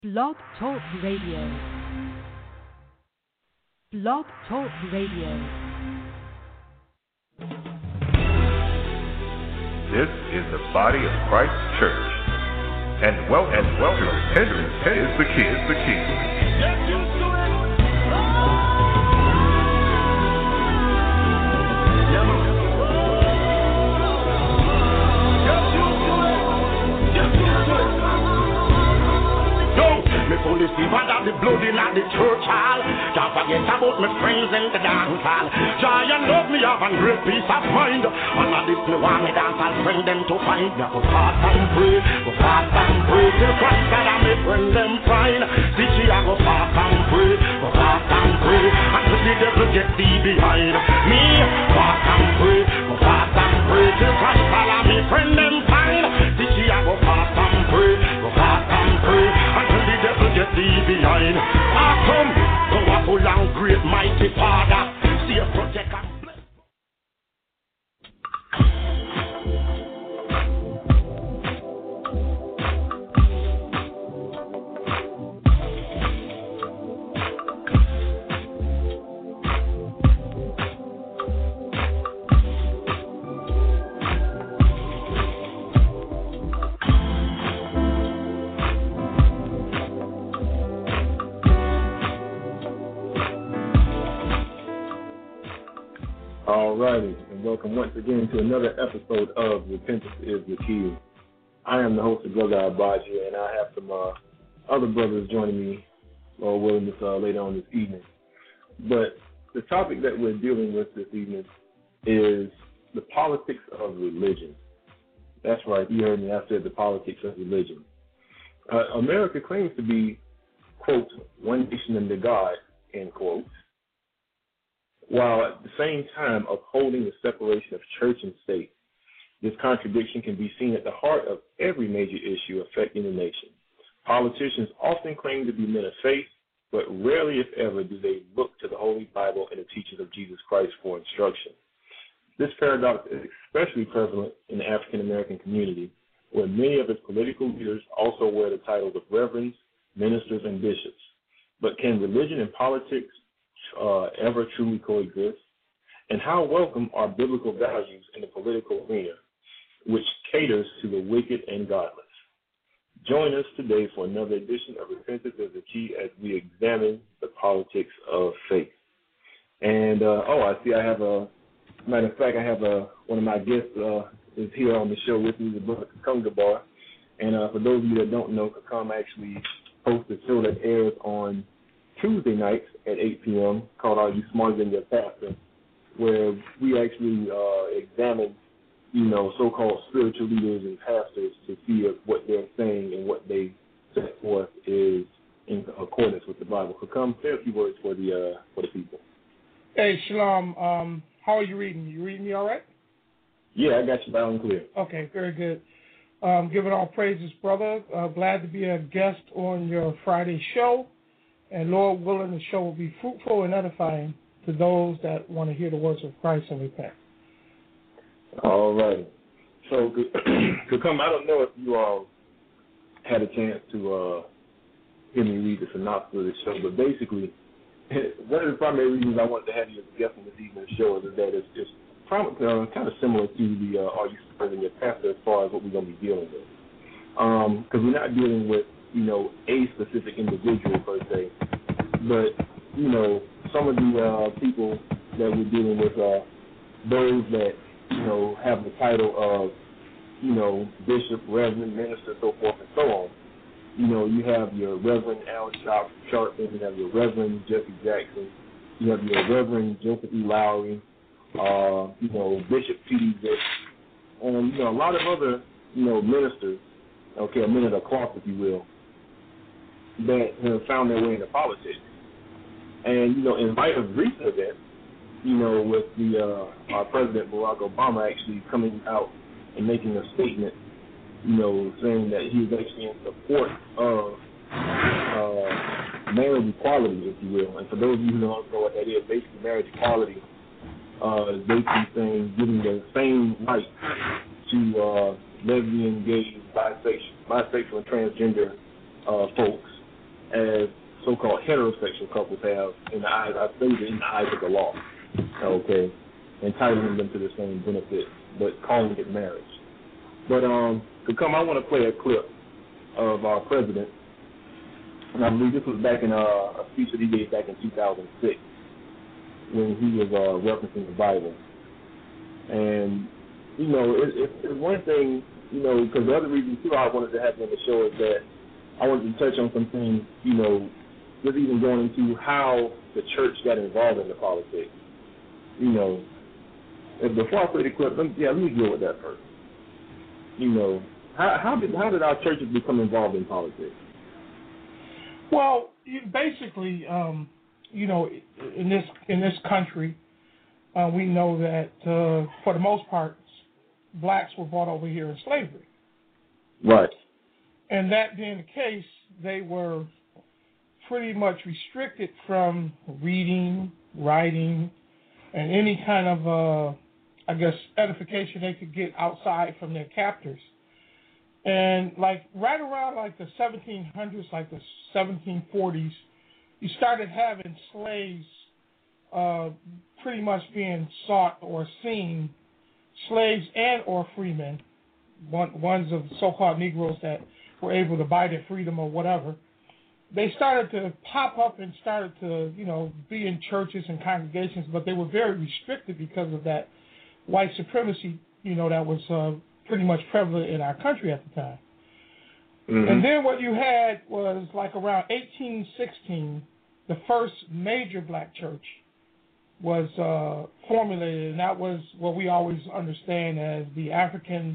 Blog Talk Radio. Blog Talk Radio. This is the body of Christ Church, and welcome to Repentance is the Key. Get used to it. Me fully see what of the blood in the church hall. Can't forget about my friends in the dance hall. Joy and love me have a great peace of mind. And I did me want me dance and bring them to find. Me go fast and pray till Christ God and me bring them fine. This year I go fast and pray until the devil get thee behind me. Fast and pray till Christ God and me bring them fine. This year I go fast and pray until the devil get thee behind. Awesome, powerful and great, mighty Father, save, protect and bless. Alrighty, and welcome once again to another episode of Repentance is the Key. I am the host of Brother Abaji, and I have some other brothers joining me, Lord willing, later on this evening. But the topic that we're dealing with this evening is the politics of religion. That's right, you heard me, I said the politics of religion. America claims to be, quote, one nation under God, end quote, while at the same time upholding the separation of church and state. This contradiction can be seen at the heart of every major issue affecting the nation. Politicians often claim to be men of faith, but rarely, if ever, do they look to the Holy Bible and the teachings of Jesus Christ for instruction. This paradox is especially prevalent in the African American community, where many of its political leaders also wear the titles of reverends, ministers, and bishops. But can religion and politics ever truly coexist? And how welcome are biblical values in the political arena, which caters to the wicked and godless? Join us today for another edition of Repentance is the Key as we examine the politics of faith. And, I see I have matter of fact, I have one of my guests is here on the show with me, the brother Kakam Gabar. And for those of you that don't know, Kakam actually hosts a show that airs on Tuesday nights at 8 p.m. called Are You Smarter Than Your Pastor, where we actually examine, so-called spiritual leaders and pastors to see if what they're saying and what they set forth is in accordance with the Bible. So come say a few words for the people. Hey, Shalom. How are you reading? You reading me all right? Yeah, I got you loud and clear. Okay, very good. Giving all praises, brother. Glad to be a guest on your Friday show. And Lord willing, the show will be fruitful and edifying to those that want to hear the words of Christ and repent. All right. So, Kakam, I don't know if you all had a chance to hear me read the synopsis of the show, but basically, one of the primary reasons I wanted to have you as a guest on this evening's show is that it's kind of similar to the Are You Smarter Than Your Pastor as far as what we're going to be dealing with. Because we're not dealing with a specific individual per se, but, some of the people that we're dealing with are those that, have the title of, bishop, reverend, minister, so forth and so on. You have your Reverend Al Sharpton, you have your Reverend Jesse Jackson, you have your Reverend Joseph E. Lowry, Bishop T.D. Vick, and, a lot of other, ministers, a men of the cloth, if you will, that have found their way into politics. And, in light of recent events, with our President Barack Obama actually coming out and making a statement, saying that he was actually in support of marriage equality, if you will. And for those of you who don't know what that is, basically marriage equality is basically saying giving the same right to lesbian, gay, bisexual, and transgender folks heterosexual couples have in the eyes, I say in the eyes of the law, okay, entitling them to the same benefits, but calling it marriage. But to come, I want to play a clip of our president, and I believe this was back in a speech that he gave back in 2006 when he was referencing the Bible. And, you know, it's one thing, you know, because the other reason, too, I wanted to have you on the show is that I wanted to touch on some things, you know, just even going into how the church got involved in the politics. You know, before I play the clip, let me deal with that first. You know, how did our churches become involved in politics? Well, basically, you know, in this country, we know that for the most part, blacks were brought over here in slavery. Right. And that being the case, they were pretty much restricted from reading, writing, and any kind of, I guess, edification they could get outside from their captors. And like right around like the 1700s, like the 1740s, you started having slaves pretty much being sought or seen, slaves and or freemen, ones of so-called Negroes that were able to buy their freedom or whatever. They started to pop up and started to, you know, be in churches and congregations, but they were very restricted because of that white supremacy, you know, that was pretty much prevalent in our country at the time. Mm-hmm. And then what you had was like around 1816, the first major black church was formulated, and that was what we always understand as the African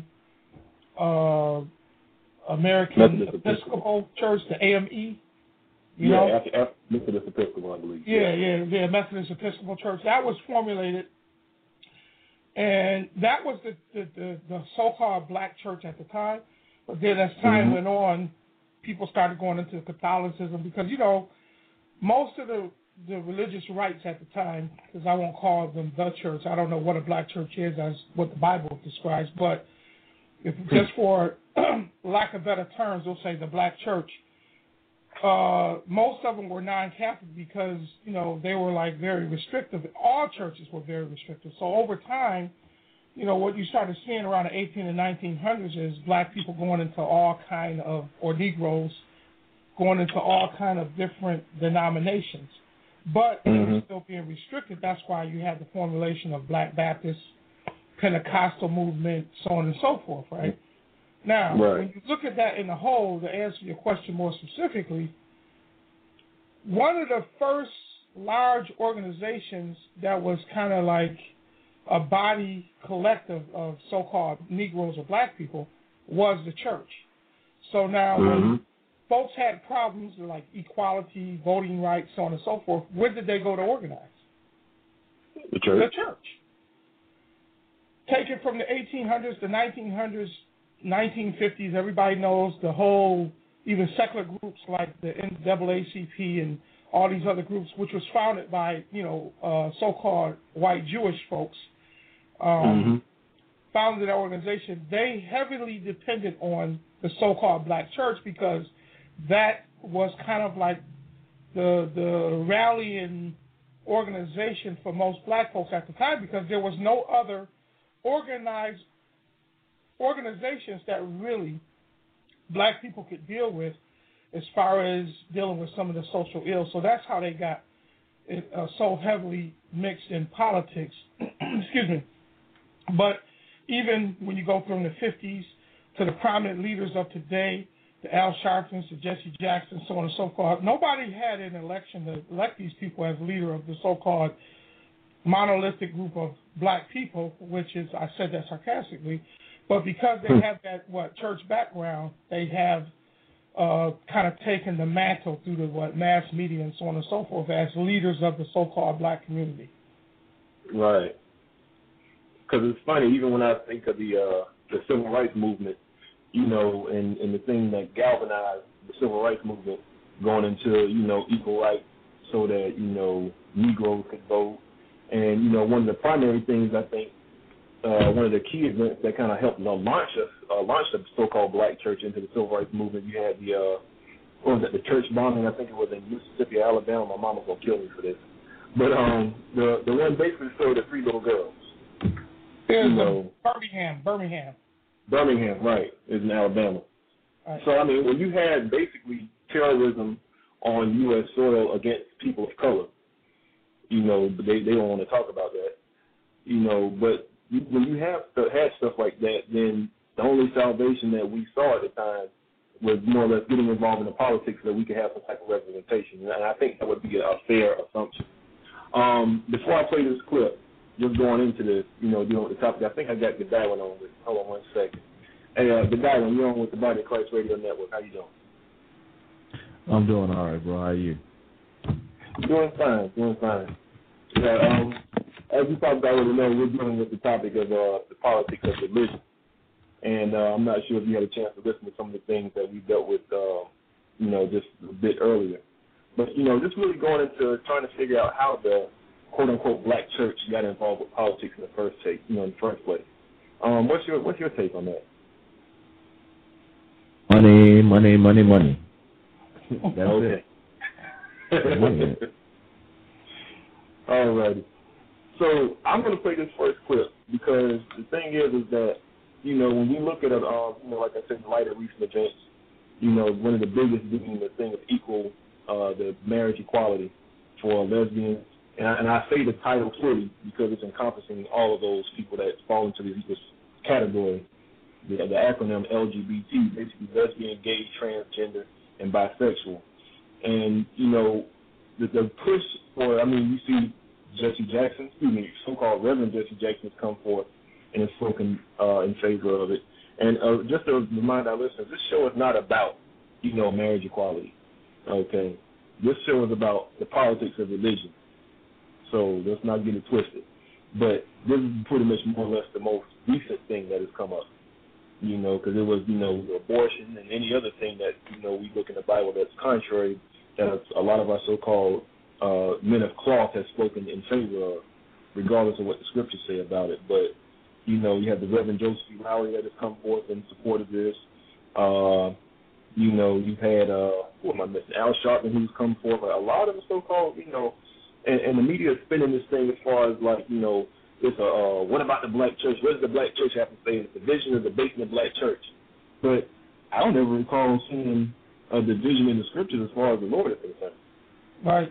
American Episcopal Church, the AME. You know? Methodist Episcopal, I believe. Yeah, Methodist Episcopal Church. That was formulated, and that was the so-called black church at the time. But then as time went on, people started going into Catholicism because, you know, most of the religious rights at the time, because I won't call them the church. I don't know what a black church is as what the Bible describes, but if just for lack of better terms, we'll say the black church. Most of them were non-Catholic because, you know, they were like very restrictive. All churches were very restrictive. So over time, you know, what you started seeing around the 1800s and 1900s is black people going into all kind of, or Negroes going into all kind of different denominations. But they were still being restricted. That's why you had the formulation of Black Baptist, Pentecostal movement, so on and so forth, right? Now, when you look at that in the whole, to answer your question more specifically, one of the first large organizations that was kind of like a body collective of so-called Negroes or black people was the church. So now when folks had problems like equality, voting rights, so on and so forth, where did they go to organize? The church. The church. Take it from the 1800s, the 1900s, 1950s, everybody knows the whole, even secular groups like the NAACP and all these other groups, which was founded by, you know, so-called white Jewish folks, founded that organization. They heavily depended on the so-called black church because that was kind of like the rallying organization for most black folks at the time because there was no other organized organizations that really black people could deal with as far as dealing with some of the social ills. So that's how they got so heavily mixed in politics. Excuse me. But even when you go from the 50s to the prominent leaders of today, the Al Sharptons, the Jesse Jackson, so on and so forth, nobody had an election to elect these people as leader of the so-called monolithic group of black people, which is, I said that sarcastically, but because they have that, church background, they have kind of taken the mantle through the, mass media and so on and so forth as leaders of the so-called black community. Right. Because it's funny, even when I think of the civil rights movement, you know, and the thing that galvanized the civil rights movement going into, you know, equal rights so that, you know, Negroes could vote. And, you know, one of the primary things I think, one of the key events that kind of helped launch the so-called black church into the civil rights movement, you had what was it, the church bombing, I think it was in Mississippi, Alabama. My mama's going to kill me for this. But the one basically showed the 3 little girls. Birmingham, right, is in Alabama. Right. So, I mean, when you had basically terrorism on U.S. soil against people of color, they don't want to talk about that, but when you had stuff like that, then the only salvation that we saw at the time was more or less getting involved in the politics so that we could have some type of representation. And I think that would be a fair assumption. Before I play this clip, just going into this, dealing with the topic, I think I got Godwin on with. Hold on one second. Hey, Godwin, you're on with the Body of Christ Radio Network. How you doing? I'm doing all right, bro. How are you? Doing fine. Yeah, as you probably already know, we're dealing with the topic of the politics of religion. And I'm not sure if you had a chance to listen to some of the things that we dealt with, just a bit earlier. But, just really going into trying to figure out how the quote-unquote black church got involved with politics in the first place. What's your take on that? Money. That's okay. It. All righty. So I'm going to play this first clip because the thing is that, when we look at it, like I said, in light of recent events, one of the biggest being the thing of the marriage equality for lesbians. And I say the title fully because it's encompassing all of those people that fall into this category. The acronym LGBT, basically lesbian, gay, transgender, and bisexual. And, the push for, you see Jesse Jackson, so-called Reverend Jesse Jackson has come forth and has spoken in favor of it. And just to remind our listeners, this show is not about, marriage equality, okay? This show is about the politics of religion. So let's not get it twisted. But this is pretty much more or less the most recent thing that has come up, because it was, abortion and any other thing that, we look in the Bible that's contrary, that a lot of our so-called men of cloth have spoken in favor of, regardless of what the scriptures say about it. But, you have the Reverend Joseph E. Lowry that has come forth in support of this. You've had, who am I missing? Al Sharpton, who's come forth. A lot of the so-called, and the media is spinning this thing as far as like, it's what about the black church? What does the black church have to say? It's the division of the base of the black church. But I don't ever recall seeing a division in the scriptures as far as the Lord is concerned. Right.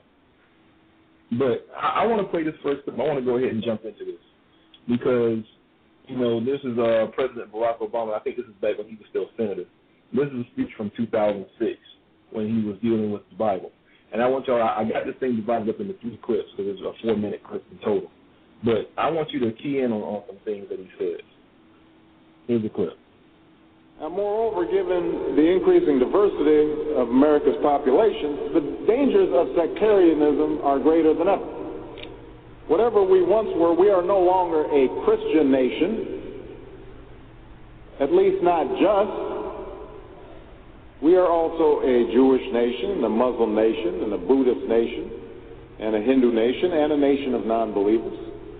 But I want to play this first clip. I want to go ahead and jump into this because, this is President Barack Obama. I think this is back when he was still senator. This is a speech from 2006 when he was dealing with the Bible. And I want y'all, I got this thing divided up into 3 clips because it's a 4-minute clip in total. But I want you to key in on some things that he says. Here's the clip. And moreover, given the increasing diversity of America's population, the dangers of sectarianism are greater than ever. Whatever we once were, we are no longer a Christian nation, at least not just. We are also a Jewish nation, a Muslim nation, and a Buddhist nation, and a Hindu nation, and a nation of non-believers.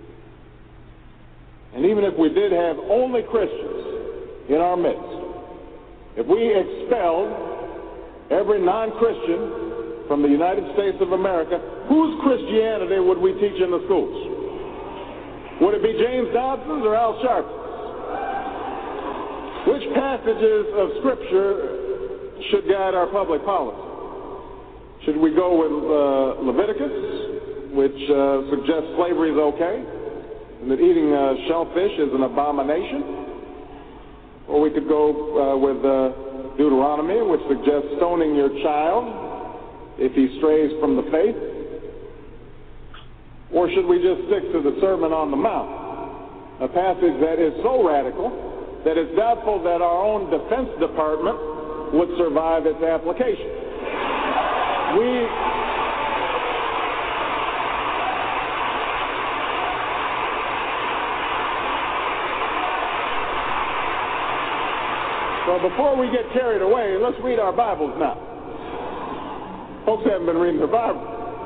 And even if we did have only Christians in our midst, if we expelled every non-Christian from the United States of America, whose Christianity would we teach in the schools? Would it be James Dobson's or Al Sharpton's? Which passages of Scripture should guide our public policy? Should we go with Leviticus, which suggests slavery is okay, and that eating shellfish is an abomination? Or we could go with Deuteronomy, which suggests stoning your child if he strays from the faith? Or should we just stick to the Sermon on the Mount, a passage that is so radical that it's doubtful that our own Defense Department would survive its application? So before we get carried away, let's read our Bibles now. Folks haven't been reading their Bible.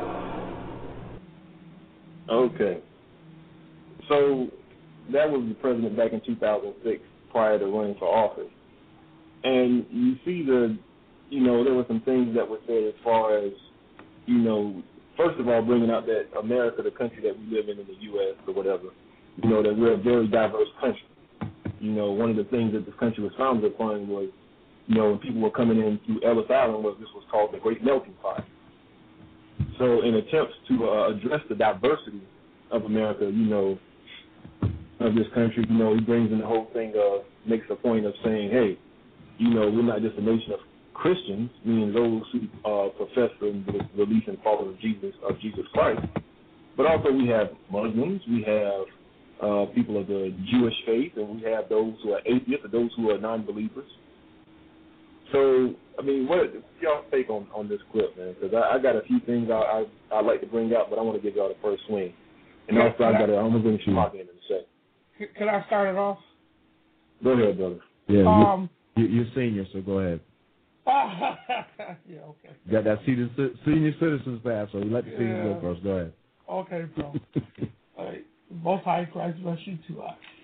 Okay. So that was the president back in 2006 prior to running for office. And you see the you know, there were some things that were said as far as, you know, first of all, bringing out that America, the country that we live in the U.S. or whatever, you know, that we're a very diverse country. You know, one of the things that this country was founded upon was, you know, when people were coming in through Ellis Island, this was called the Great Melting Pot. So in attempts to address the diversity of America, you know, of this country, you know, he brings in the whole thing makes a point of saying, hey, you know, we're not just a nation of Christians, meaning those who profess the belief and follow of Jesus Christ, but also we have Muslims, we have people of the Jewish faith, and we have those who are atheists, or those who are non-believers. So, I mean, what y'all take on this clip, man? Because I got a few things I'd like to bring out, but I want to give y'all the first swing. And also, I'm going to bring Shamaki in a second. Can I start it off? Go ahead, brother. Yeah, you're senior, so go ahead. Yeah, okay. Got that senior citizens pass, so we let the seniors go first. Go ahead. Okay, bro. All right. Most High Christ bless you too.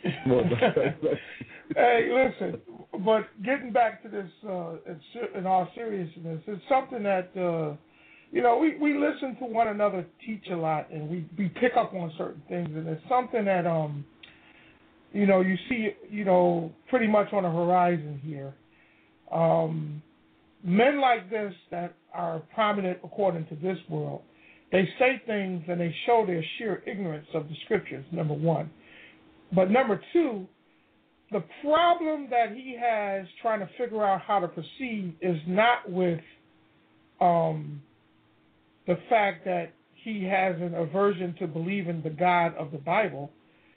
Hey, listen, but getting back to this in all seriousness, it's something that, you know, we listen to one another teach a lot, and we pick up on certain things, and it's something that, you know, you see, you know, pretty much on the horizon here. Men like this that are prominent according to this world, they say things and they show their sheer ignorance of the scriptures, number one. But number two, the problem that he has trying to figure out how to proceed is not with the fact that he has an aversion to believe in the God of the Bible.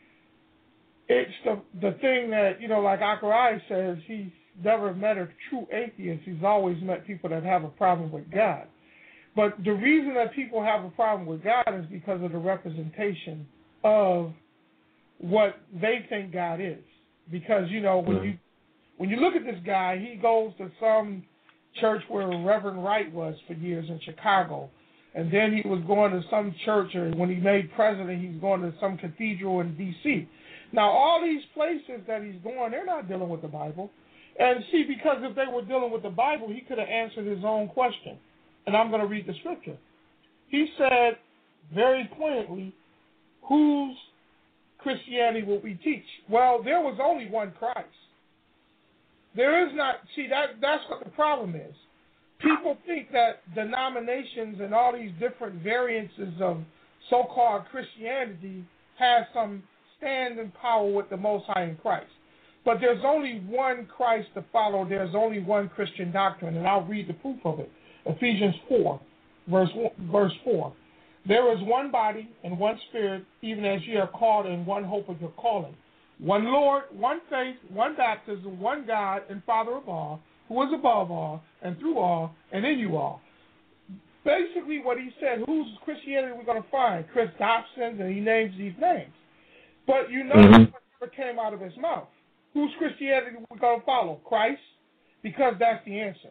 It's the thing that, you know, like Akarai says, he's never met a true atheist. He's always met people that have a problem with God. But the reason that people have a problem with God is because of the representation of what they think God is. Because, you know, when you look at this guy, he goes to some church where Reverend Wright was for years in Chicago. And then he was going to some church, or when he made president, he's going to some cathedral in D.C. Now, all these places that he's going, they're not dealing with the Bible. And see, because if they were dealing with the Bible, he could have answered his own question. And I'm going to read the scripture. He said very pointedly, whose Christianity will we teach? Well, there was only one Christ. There is not, see, that's what the problem is. People think that denominations and all these different variances of so-called Christianity have some stand and power with the Most High in Christ. But there's only one Christ to follow. There's only one Christian doctrine, and I'll read the proof of it. Ephesians 4, verse 4. There is one body and one spirit, even as ye are called in one hope of your calling. One Lord, one faith, one baptism, one God and Father of all, who is above all and through all and in you all. Basically what he said, whose Christianity we're going to find? Chris Dobson's, and he names these names. But you know what never came out of his mouth. Whose Christianity we're going to follow? Christ, because that's the answer.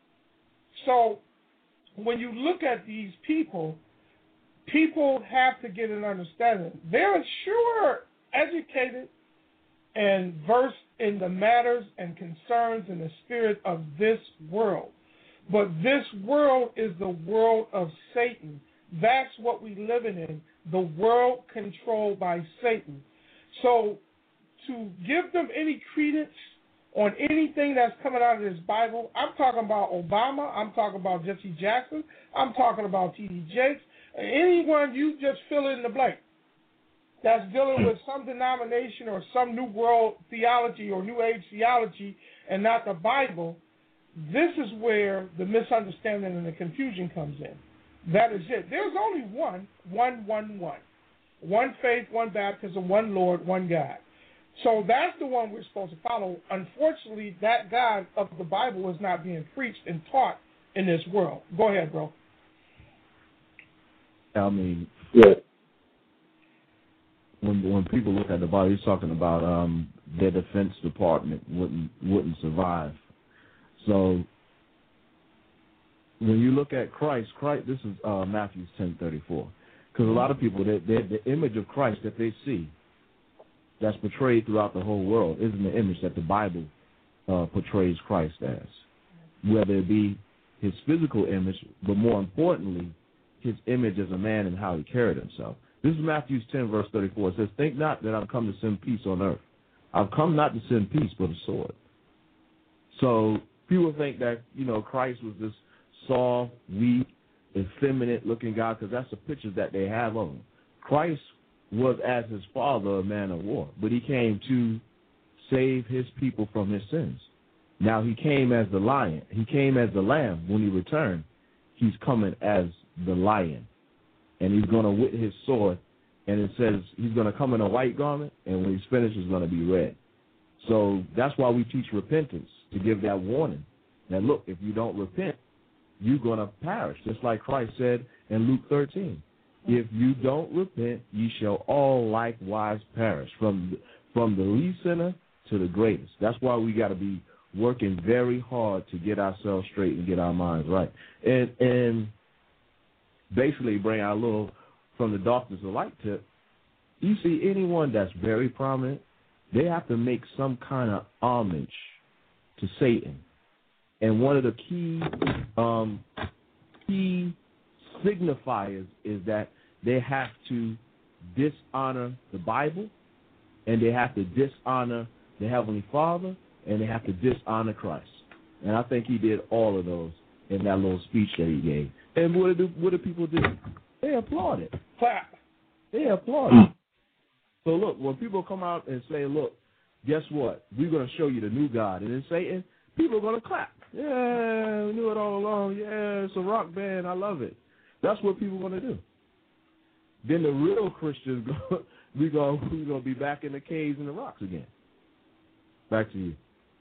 So when you look at these people have to get an understanding. They're sure educated and versed in the matters and concerns in the spirit of this world. But this world is the world of Satan. That's what we live in, the world controlled by Satan. So to give them any credence on anything that's coming out of this Bible, I'm talking about Obama, I'm talking about Jesse Jackson, I'm talking about T.D. Jakes, anyone, you just fill in the blank that's dealing with some denomination or some new world theology or new age theology and not the Bible. This is where the misunderstanding and the confusion comes in. That is it. There's only one faith, one baptism, one Lord, one God. So that's the one we're supposed to follow. Unfortunately, that God of the Bible is not being preached and taught in this world. Go ahead, bro. I mean, yeah. When people look at the Bible, he's talking about their Defense Department wouldn't survive. So when you look at Christ, this is Matthew 10:34, because a lot of people, the image of Christ that they see that's portrayed throughout the whole world isn't the image that the Bible portrays Christ as. whether it be his physical image, but more importantly, his image as a man and how he carried himself. This is Matthew 10, verse 34. It says, think not that I've come to send peace on earth. I've come not to send peace, but a sword. So people think that, Christ was this soft, weak, effeminate-looking God, because that's the pictures that they have of him. Christ was, as his father, a man of war, but he came to save his people from his sins. Now he came as the lion. He came as the lamb. When he returned, he's coming as the lion. And he's going to whip his sword, and it says he's going to come in a white garment, and when he's finished, it's going to be red. So that's why we teach repentance, to give that warning. That, look, if you don't repent, you're going to perish, just like Christ said in Luke 13. If you don't repent, ye shall all likewise perish, from the least sinner to the greatest. That's why we got to be working very hard to get ourselves straight and get our minds right. And basically bring out a little from the darkness of light tip. You see anyone that's very prominent, they have to make some kind of homage to Satan. And one of the key signifiers is that they have to dishonor the Bible, and they have to dishonor the Heavenly Father, and they have to dishonor Christ. And I think he did all of those in that little speech that he gave. And what do people do? They applaud it. Clap. They applaud it. So look, when people come out and say, look, guess what? We're going to show you the new God. And then Satan, people are going to clap. Yeah, we knew it all along. Yeah, it's a rock band. I love it. That's what people are going to do. Then the real Christians, we're going to be back in the caves and the rocks again. Back to you.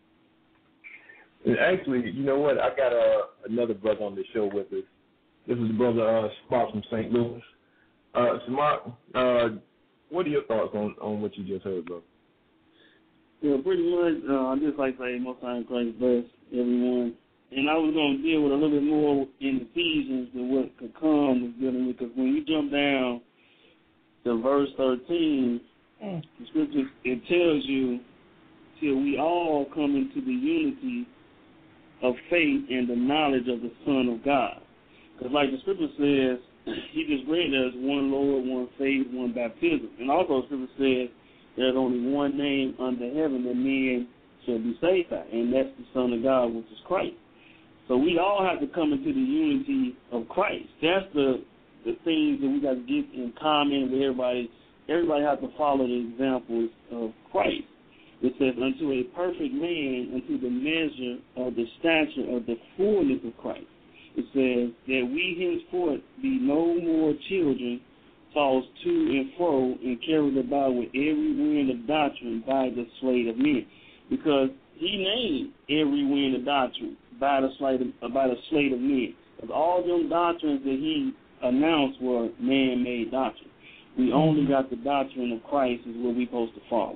And actually, you know what? I got another brother on the show with us. This is Brother Smart from St. Louis. Smart, what are your thoughts on what you just heard, bro? Yeah, pretty much. I just like to say, most time Christ bless everyone. And I was going to deal with a little bit more in Ephesians than what could come with dealing with, because when you jump down to verse 13, the scripture, it tells you, till we all come into the unity of faith and the knowledge of the Son of God. Because like the scripture says, he just read us one Lord, one faith, one baptism. And also the scripture says there's only one name under heaven that men shall be saved by, and that's the Son of God, which is Christ. So we all have to come into the unity of Christ. That's the things that we got to get in common with everybody. Everybody has to follow the examples of Christ. It says, unto a perfect man, unto the measure of the stature of the fullness of Christ. It says that we henceforth be no more children, tossed to and fro, and carried about with every wind of doctrine by the sleight of men. Because he named every wind of doctrine by the sleight of men. Because all them doctrines that he announced were man-made doctrines. We only got the doctrine of Christ is what we're supposed to follow.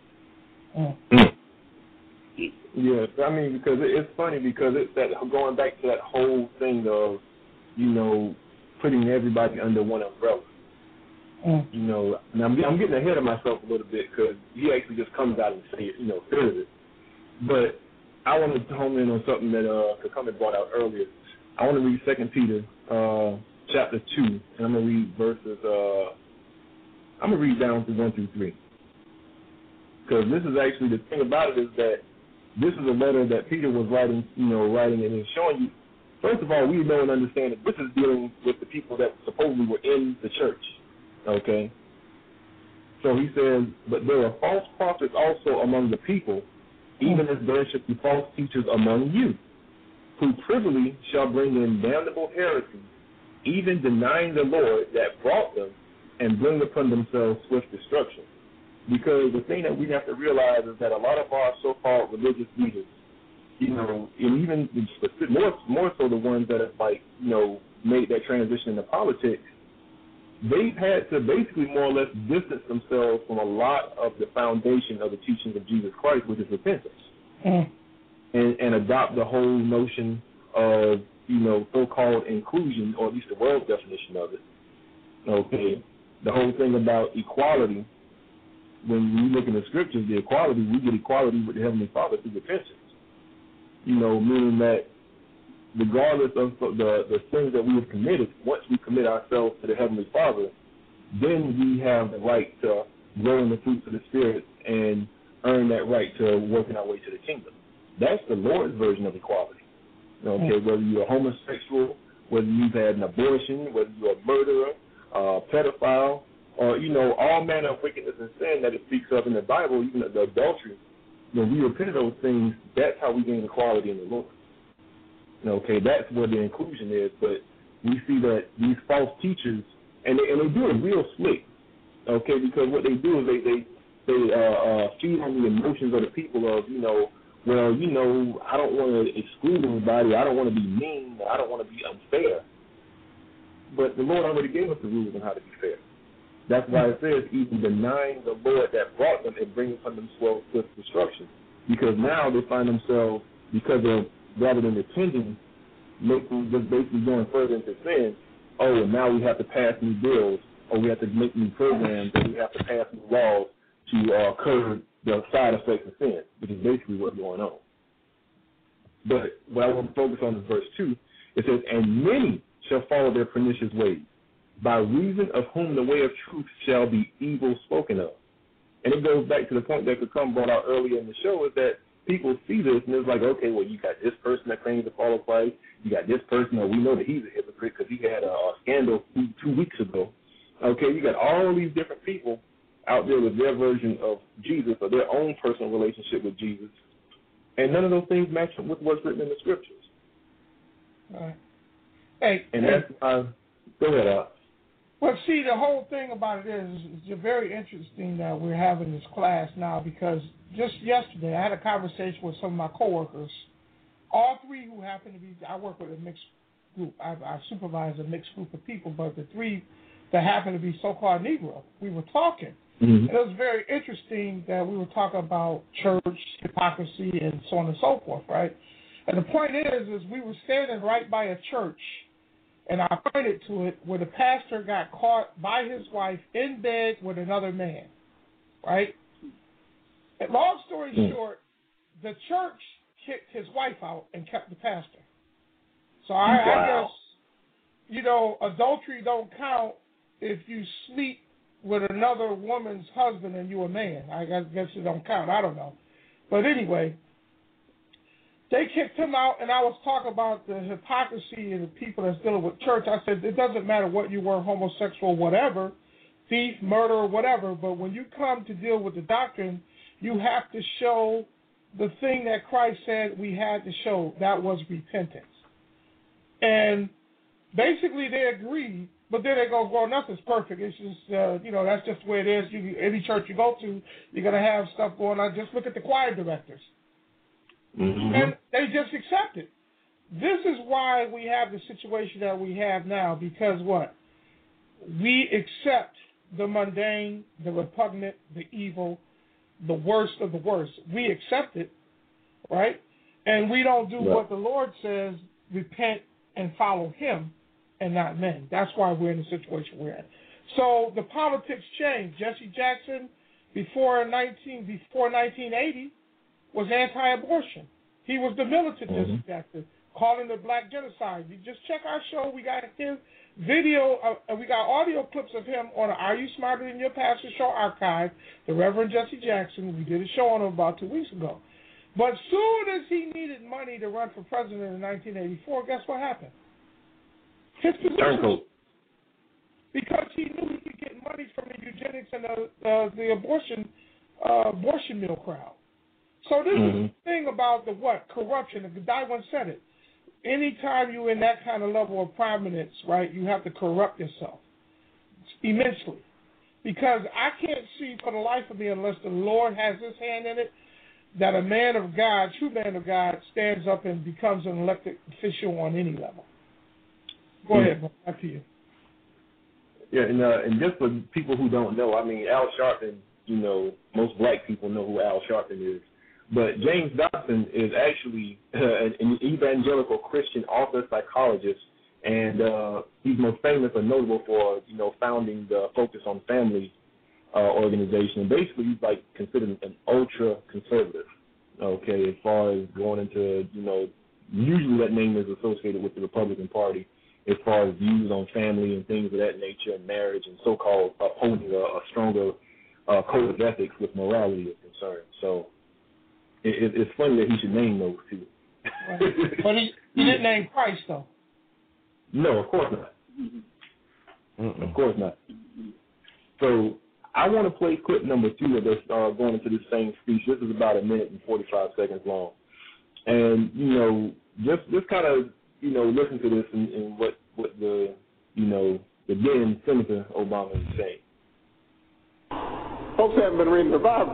Yeah, I mean, because it's funny because it's that going back to that whole thing of, putting everybody under one umbrella. And I'm getting ahead of myself a little bit because he actually just comes out and says it, But I want to hone in on something that Kakame brought out earlier. I want to read 2 Peter chapter 2, and I'm going to read verses. I'm going to read down to 1 through 3. Because this is actually the thing about it is that this is a letter that Peter was writing, and he's showing you. First of all, we know and understand that this is dealing with the people that supposedly were in the church. Okay. So he says, but there are false prophets also among the people, even as there should be false teachers among you, who privily shall bring in damnable heresies, even denying the Lord that brought them, and bring upon themselves swift destruction. Because the thing that we have to realize is that a lot of our so-called religious leaders, and even more so the ones that have made that transition into politics, they've had to basically more or less distance themselves from a lot of the foundation of the teachings of Jesus Christ, which is repentance, and adopt the whole notion of so-called inclusion, or at least the world's definition of it. Okay, the whole thing about equality. When we look in the scriptures, the equality, we get equality with the Heavenly Father through repentance. Meaning that regardless of the sins that we have committed, once we commit ourselves to the Heavenly Father, then we have the right to grow in the fruits of the Spirit and earn that right to working our way to the kingdom. That's the Lord's version of equality. Okay, whether you're a homosexual, whether you've had an abortion, whether you're a murderer, pedophile, or, all manner of wickedness and sin that it speaks of in the Bible, even the adultery, when we repent of those things, that's how we gain equality in the Lord. Okay, that's where the inclusion is. But we see that these false teachers, and they do it real slick, okay, because what they do is they feed on the emotions of the people of, I don't want to exclude anybody, I don't want to be mean, I don't want to be unfair. But the Lord already gave us the rules on how to be fair. That's why it says, even denying the Lord that brought them and bringing upon themselves swift destruction. Because now they find themselves, because of, rather than repenting, just basically going further into sin, and now we have to pass new bills, or we have to make new programs, or we have to pass new laws to curb the side effects of sin, which is basically what's going on. But what I want to focus on is verse 2. It says, and many shall follow their pernicious ways, by reason of whom the way of truth shall be evil spoken of. And it goes back to the point that Kakam brought out earlier in the show, is that people see this and it's like, okay, well, you got this person that claims to follow Christ, you got this person, we know that he's a hypocrite because he had a scandal 2 weeks ago. Okay, you got all these different people out there with their version of Jesus or their own personal relationship with Jesus, and none of those things match up with what's written in the Scriptures. All right. Hey, that's why. Go ahead, Al. Well, see, the whole thing about it is it's very interesting that we're having this class now, because just yesterday I had a conversation with some of my coworkers, all three who happen to be, I work with a mixed group. I supervise a mixed group of people, but the three that happen to be so-called Negro, we were talking. Mm-hmm. And it was very interesting that we were talking about church, hypocrisy, and so on and so forth, right? And the point is we were standing right by a church, and I pointed to it where the pastor got caught by his wife in bed with another man, right? And long story short, the church kicked his wife out and kept the pastor. So I guess, adultery don't count if you sleep with another woman's husband and you're a man. I guess it don't count. I don't know. But anyway, they kicked him out, and I was talking about the hypocrisy of the people that's dealing with church. I said, it doesn't matter what you were, homosexual, whatever, thief, murderer, whatever, but when you come to deal with the doctrine, you have to show the thing that Christ said we had to show. That was repentance. And basically they agreed, but then they go, well, nothing's perfect. It's just, that's just the way it is. Any church you go to, you're going to have stuff going on. Just look at the choir directors. Mm-hmm. And they just accept it. This is why we have the situation that we have now, because what? We accept the mundane, the repugnant, the evil, the worst of the worst. We accept it, right? And we don't do what the Lord says, repent and follow him and not men. That's why we're in the situation we're in. So the politics changed. Jesse Jackson, before 1980, was anti-abortion. He was the militant Jesse Jackson, calling the black genocide. You just check our show. We got his video, we got audio clips of him on the Are You Smarter Than Your Pastor show archive, the Reverend Jesse Jackson. We did a show on him about 2 weeks ago. But soon as he needed money to run for president in 1984, guess what happened? His position, because he knew he could get money from the eugenics and the abortion mill crowd. So this is the thing about the corruption. The guy once said it. Anytime you're in that kind of level of prominence, right, you have to corrupt yourself immensely. Because I can't see for the life of me, unless the Lord has his hand in it, that a man of God, true man of God, stands up and becomes an elected official on any level. Go ahead, back to you. Yeah, and just for people who don't know, I mean, Al Sharpton, most black people know who Al Sharpton is. But James Dobson is actually an evangelical Christian author, psychologist, and he's most famous or notable for, founding the Focus on Family organization. Basically, he's considered an ultra-conservative, okay, as far as going into, usually that name is associated with the Republican Party as far as views on family and things of that nature and marriage and so-called upholding a stronger code of ethics with morality is concerned. So it's funny that he should name those two. Right. But he didn't name Christ, though. No, of course not. Mm-mm. Of course not. So I want to play clip number 2 of this going into this same speech. This is about 1 minute and 45 seconds long. And, just kind of, listen to this and what the then Senator Obama is saying. Folks haven't been reading the Bible.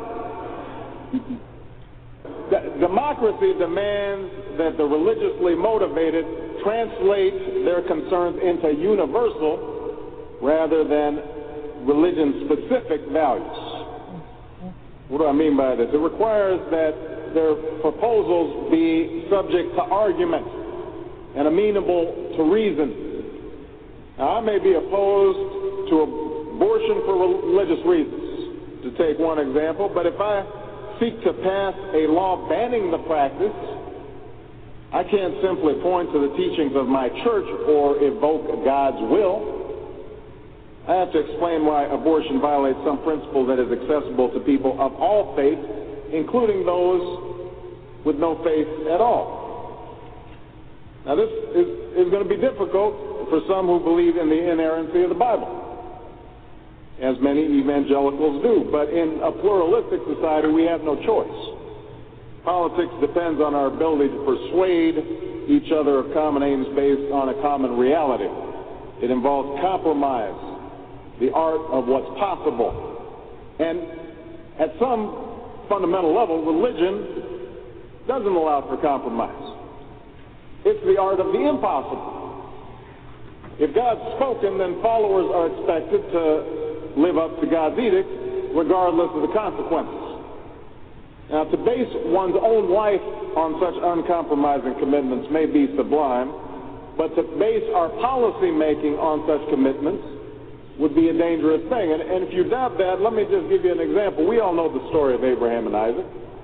Democracy demands that the religiously motivated translate their concerns into universal rather than religion-specific values. What do I mean by this? It requires that their proposals be subject to argument and amenable to reason. Now, I may be opposed to abortion for religious reasons, to take one example, but if I seek to pass a law banning the practice, I can't simply point to the teachings of my church or evoke God's will. I have to explain why abortion violates some principle that is accessible to people of all faiths, including those with no faith at all. Now, this is going to be difficult for some who believe in the inerrancy of the Bible, as many evangelicals do. But in a pluralistic society, we have no choice. Politics depends on our ability to persuade each other of common aims based on a common reality. It involves compromise, the art of what's possible. And at some fundamental level, religion doesn't allow for compromise. It's the art of the impossible. If God's spoken, then followers are expected to live up to God's edict, regardless of the consequences. Now, to base one's own life on such uncompromising commitments may be sublime, but to base our policy making on such commitments would be a dangerous thing. And if you doubt that, let me just give you an example. We all know the story of Abraham and Isaac.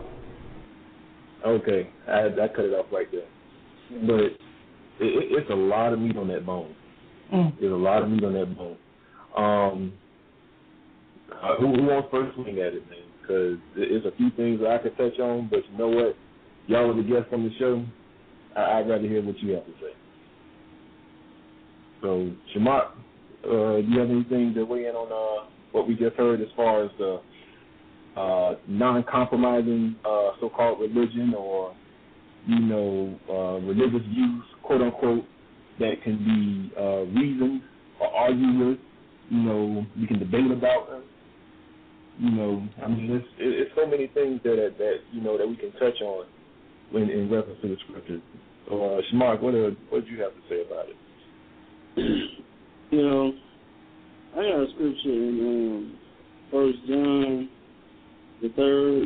Okay, I cut it off right there. But it's a lot of meat on that bone. There's a lot of meat on that bone. Who wants first swing at it, man? Because there's a few things that I could touch on, but you know what? Y'all are the guests on the show. I'd rather hear what you have to say. So, Shamak, do you have anything to weigh in on what we just heard as far as the non-compromising so-called religion or, religious views, quote-unquote, that can be reasoned or argued with? We can debate about them. It's so many things that we can touch on in reference to the scriptures. So, Shamak, what do you have to say about it? I got a scripture in 1 John, the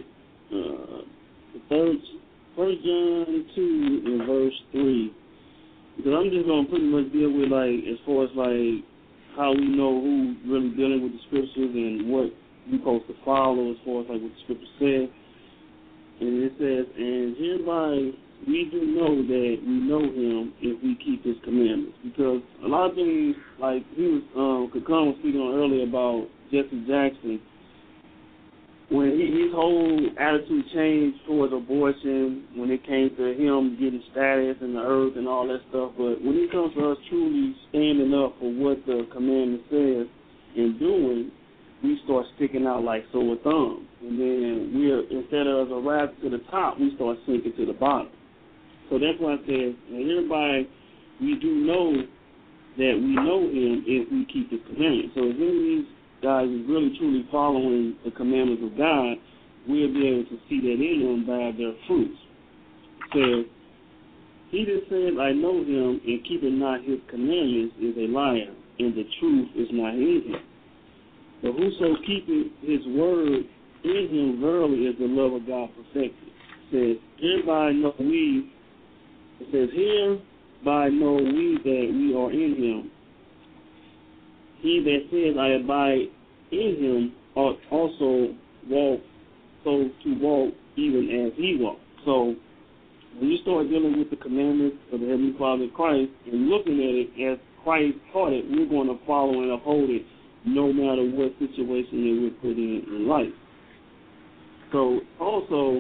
1 John 2 in verse 3. Because I'm just gonna pretty much deal with as far as how we know who really dealing with the scriptures and what we're supposed to follow as far as what the scripture says. And it says, and hereby we do know that we know him if we keep his commandments. Because a lot of things, Kakon was speaking on earlier about Jesse Jackson, when his whole attitude changed towards abortion, when it came to him getting status in the earth and all that stuff. But when it comes to us truly standing up for what the commandment says and doing, we start sticking out like sore thumbs. And then instead of a rise to the top, we start sinking to the bottom. So that's why I said, everybody, we do know that we know him if we keep his commandments. So if any of these guys is really truly following the commandments of God, we'll be able to see that in them by their fruits. So he that says, I know him, and keeping not his commandments is a liar, and the truth is not in him. But whoso keepeth his word in him, verily is the love of God perfected. It says, hereby know we, it says, hereby know we that we are in him. He that says, I abide in him, ought also walk, so to walk even as he walked. So when you start dealing with the commandments of the Heavenly Father Christ and looking at it as Christ taught it, we're going to follow and uphold it no matter what situation that we're put in life. So also,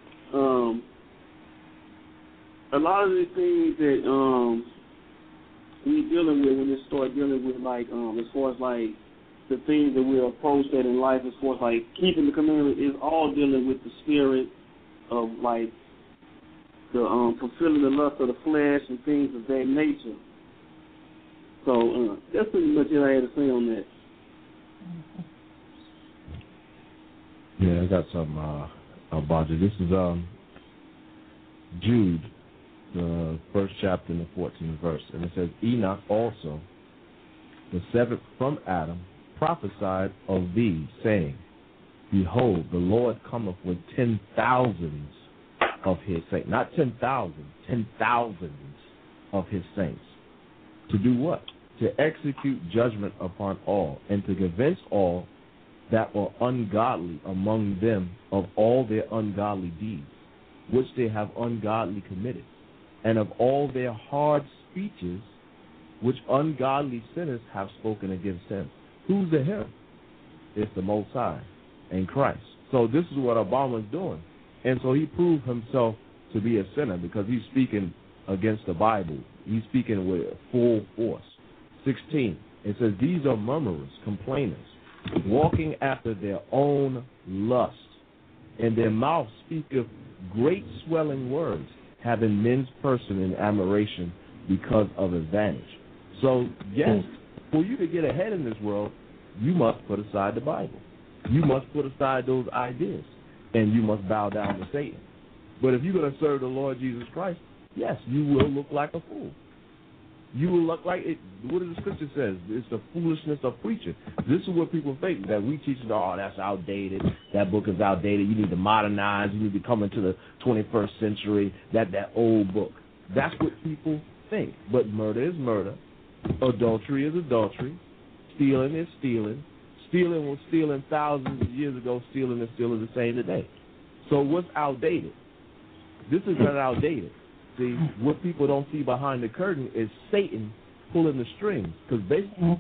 a lot of the things that we're dealing with when we start dealing with, like, as far as, like, the things that we're approached at in life, as far as, like, keeping the commandment, is all dealing with the spirit of, like, the fulfilling the lust of the flesh and things of that nature. So that's pretty much what I had to say on that. Yeah, I got some about you. This is Jude, the first chapter and the 14th verse. And it says, Enoch also, the seventh from Adam, prophesied of thee, saying, Behold, the Lord cometh with 10,000s of his saints. Not 10,000, 10,000s of his saints. To do what? To execute judgment upon all, and to convince all that were ungodly among them of all their ungodly deeds, which they have ungodly committed, and of all their hard speeches, which ungodly sinners have spoken against him. Who's the him? It's the Most High and Christ. So this is what Obama's doing. And so he proved himself to be a sinner because he's speaking against the Bible. He's speaking with full force. 16, it says, These are murmurers, complainers, walking after their own lust, and their mouth speaketh great swelling words, having men's person in admiration because of advantage. So, yes, for you to get ahead in this world, you must put aside the Bible. You must put aside those ideas, and you must bow down to Satan. But if you're going to serve the Lord Jesus Christ, yes, you will look like a fool. You will look like it. What does the scripture says? It's the foolishness of preaching. This is what people think, that we teach, oh, that's outdated. That book is outdated. You need to modernize. You need to come into the 21st century. That old book. That's what people think. But murder is murder. Adultery is adultery. Stealing is stealing. Stealing was stealing thousands of years ago. Stealing is still the same today. So what's outdated? This is not outdated. See, what people don't see behind the curtain is Satan pulling the strings, because basically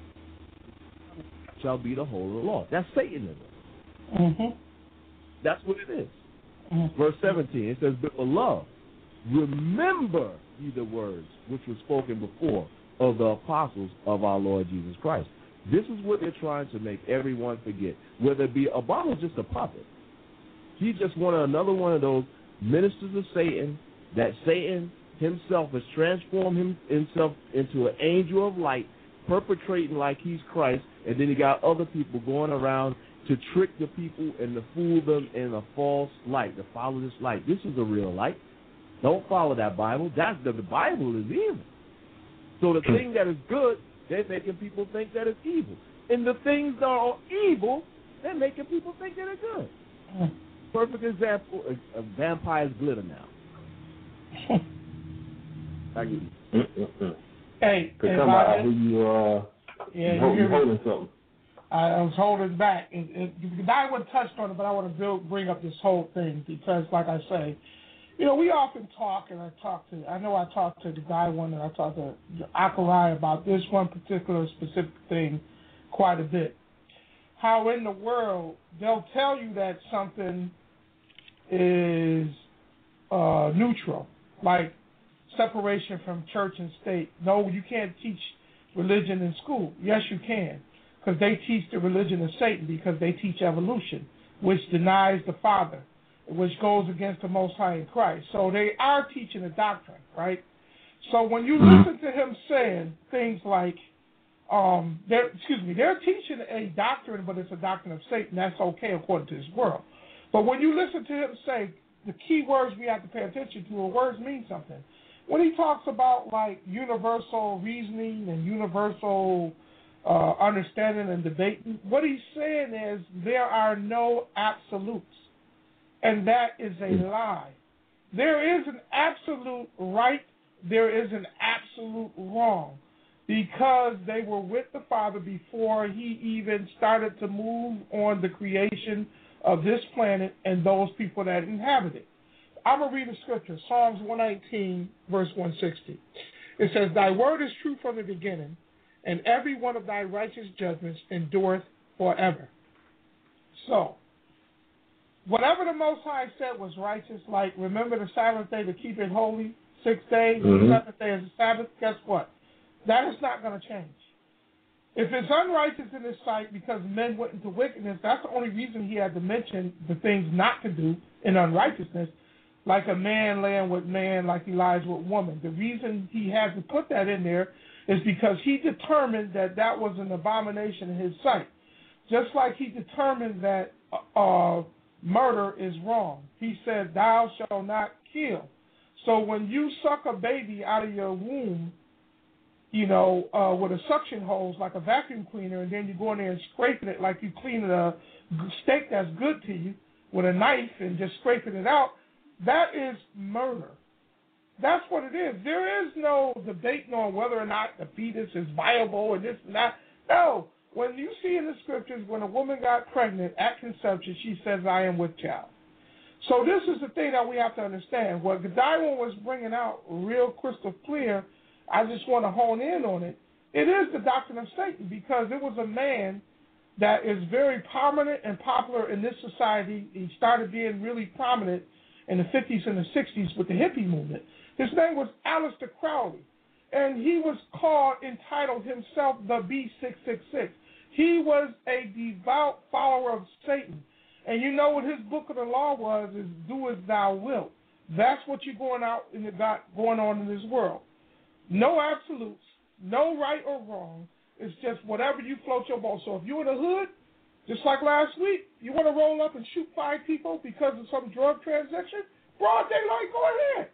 shall be the whole of the law. That's Satanism. Mm-hmm. That's what it is. Mm-hmm. Verse 17, it says, But beloved, remember ye the words which were spoken before of the apostles of our Lord Jesus Christ. This is what they're trying to make everyone forget. Whether it be Obama's just a puppet. He just wanted another one of those ministers of Satan, that Satan himself has transformed himself into an angel of light, perpetrating like he's Christ, and then he got other people going around to trick the people and to fool them in a false light, to follow this light. This is a real light. Don't follow that Bible. The Bible is evil. So the thing that is good, they're making people think that it's evil. And the things that are evil, they're making people think that it's good. Perfect example, vampires glitter now. Hey, come out who you you're holding something. I was holding back. I wouldn't touch on it, but I want to bring up this whole thing because, like I say, we often talk, and I talked to the guy one, and I talked to Akalai about this one particular specific thing quite a bit. How in the world they'll tell you that something is neutral, like separation from church and state. No, you can't teach religion in school. Yes, you can, because they teach the religion of Satan because they teach evolution, which denies the Father, which goes against the Most High in Christ. So they are teaching a doctrine, right? So when you listen to him saying things like, they're teaching a doctrine, but it's a doctrine of Satan. That's okay according to his world. But when you listen to him say, the key words we have to pay attention to, or words mean something. When he talks about like universal reasoning and universal understanding and debating, what he's saying is there are no absolutes, and that is a lie. There is an absolute right, there is an absolute wrong, because they were with the Father before he even started to move on the creation of this planet and those people that inhabit it. I'm going to read the scripture, Psalms 119, verse 160. It says, Thy word is true from the beginning, and every one of thy righteous judgments endureth forever. So, whatever the Most High said was righteous, like remember the Sabbath day to keep it holy, 6 days, the seventh day is the Sabbath, guess what? That is not going to change. If it's unrighteous in his sight because men went into wickedness, that's the only reason he had to mention the things not to do in unrighteousness, like a man laying with man, like he lies with woman. The reason he had to put that in there is because he determined that that was an abomination in his sight. Just like he determined that murder is wrong. He said, thou shalt not kill. So when you suck a baby out of your womb, with a suction hose like a vacuum cleaner, and then you go in there and scraping it like you cleaning a steak that's good to you with a knife and just scraping it out, that is murder. That's what it is. There is no debating on whether or not the fetus is viable and this and that. No. When you see in the scriptures, when a woman got pregnant at conception, she says, I am with child. So this is the thing that we have to understand. What Godaiwan was bringing out real crystal clear, I just want to hone in on it. It is the doctrine of Satan because it was a man that is very prominent and popular in this society. He started being really prominent in the 50s and the 60s with the hippie movement. His name was Aleister Crowley, and he was entitled himself the B666. He was a devout follower of Satan. And you know what his book of the law was, is do as thou wilt. That's what you're going on in this world. No absolutes, no right or wrong. It's just whatever you float your boat. So if you're in the hood, just like last week, you want to roll up and shoot 5 people because of some drug transaction, broad daylight, go ahead.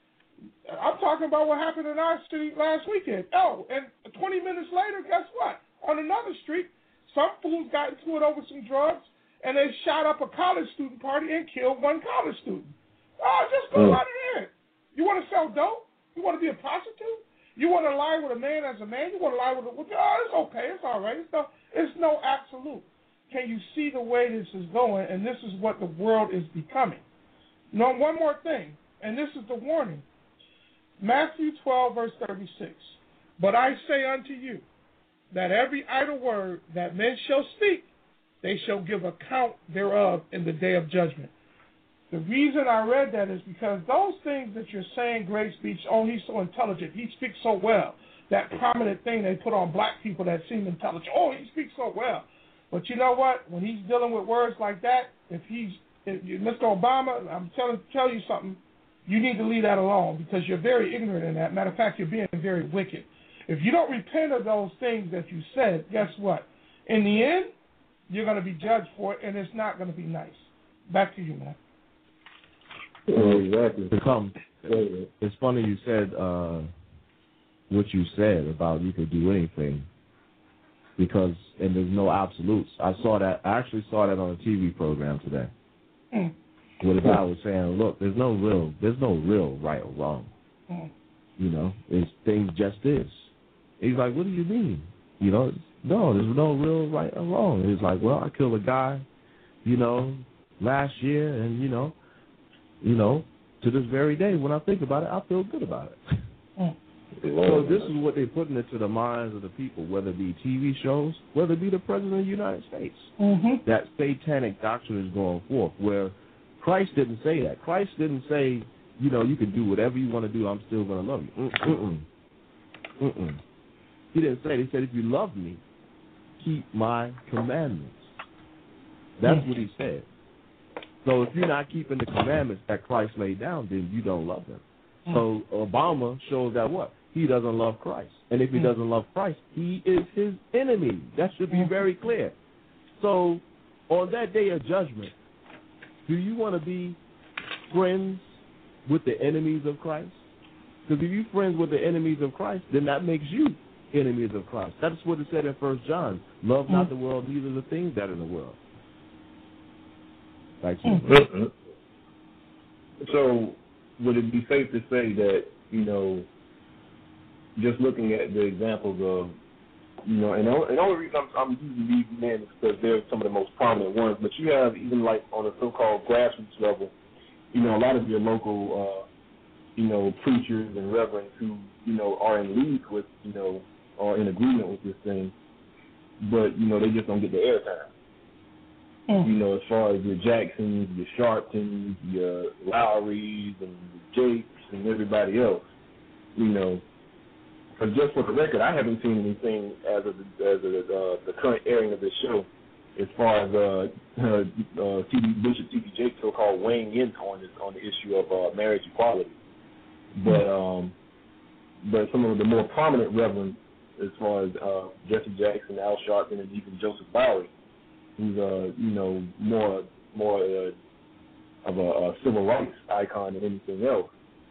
I'm talking about what happened in our city last weekend. Oh, and 20 minutes later, guess what? On another street, some fools got into it over some drugs, and they shot up a college student party and killed 1 college student. Oh, just go right ahead. You want to sell dope? You want to be a prostitute? You want to lie with a man as a man? You want to lie with a woman? Oh, it's okay. It's all right. It's no absolute. Can you see the way this is going? And this is what the world is becoming. Now, one more thing, and this is the warning. Matthew 12, verse 36. But I say unto you, that every idle word that men shall speak, they shall give account thereof in the day of judgment. The reason I read that is because those things that you're saying, great speech, oh, he's so intelligent, he speaks so well, that prominent thing they put on black people that seem intelligent, oh, he speaks so well. But you know what? When he's dealing with words like that, if Mr. Obama, I'm tell you something, you need to leave that alone because you're very ignorant in that. Matter of fact, you're being very wicked. If you don't repent of those things that you said, guess what? In the end, you're going to be judged for it, and it's not going to be nice. Back to you, man. Exactly. It's funny you said what you said about you could do anything and there's no absolutes. I actually saw that on a TV program today. Where the guy was saying, look, there's no real right or wrong. It's things just is. He's like, what do you mean? No, there's no real right or wrong. He's like, well, I killed a guy, last year, and to this very day, when I think about it, I feel good about it. So this is what they're putting into the minds of the people, whether it be TV shows, whether it be the President of the United States. That satanic doctrine is going forth, where Christ didn't say that. Christ didn't say, you can do whatever you want to do, I'm still going to love you. He didn't say it. He said, if you love me, keep my commandments. That's what he said. So if you're not keeping the commandments that Christ laid down, then you don't love him. So Obama shows that what? He doesn't love Christ. And if he doesn't love Christ, he is his enemy. That should be very clear. So on that day of judgment, do you want to be friends with the enemies of Christ? Because if you're friends with the enemies of Christ, then that makes you enemies of Christ. That's what it said in 1 John. Love not the world, neither the things that are in the world. So would it be safe to say that, just looking at the examples of, and the only reason I'm using these men is because they're some of the most prominent ones, but you have even like on a so-called grassroots level, a lot of your local, preachers and reverends who, are in league with, or in agreement with this thing, but, they just don't get the airtime. As far as your Jacksons, your Sharptons, your Lowrys, and your Jakes, and everybody else, But just for the record, I haven't seen anything as of the current airing of this show as far as Bishop T.D. Jakes so-called weighing in on the issue of marriage equality. But some of the more prominent reverends, as far as Jesse Jackson, Al Sharpton, and even Joseph Bowery, who's more of a civil rights icon than anything else.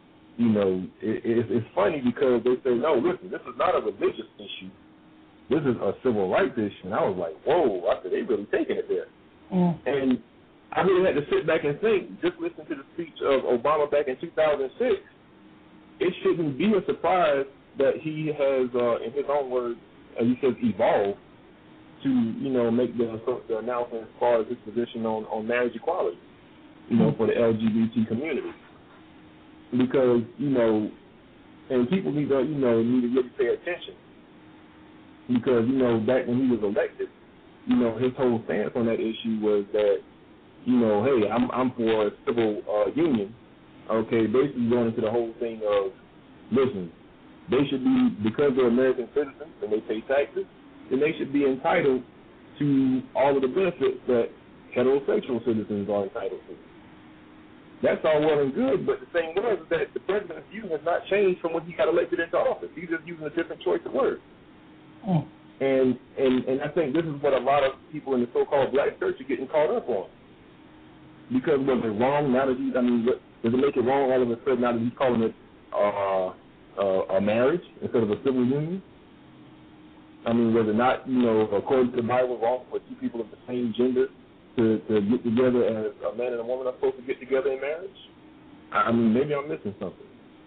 It's funny because they say, no, listen, this is not a religious issue. This is a civil rights issue. And I was like, whoa, I said, they really taking it there. And I really had to sit back and think, just listen to the speech of Obama back in 2006, it shouldn't be a surprise that he has, in his own words, he says, evolved to, make the announcement as far as his position on marriage equality, for the LGBT community. Because, and people need to really pay attention. Because, back when he was elected, his whole stance on that issue was that, hey, I'm for a civil union. Okay, basically going into the whole thing of, listen, they should be, because they're American citizens and they pay taxes, then they should be entitled to all of the benefits that heterosexual citizens are entitled to. That's all well and good, but the thing was that the president's view has not changed from when he got elected into office. He's just using a different choice of words. And I think this is what a lot of people in the so-called black church are getting caught up on. Because was it wrong now that does it make it wrong all of a sudden now that he's calling it a marriage instead of a civil union? Was it not, according to the Bible, wrong for two people of the same gender to get together as a man and a woman are supposed to get together in marriage? Maybe I'm missing something.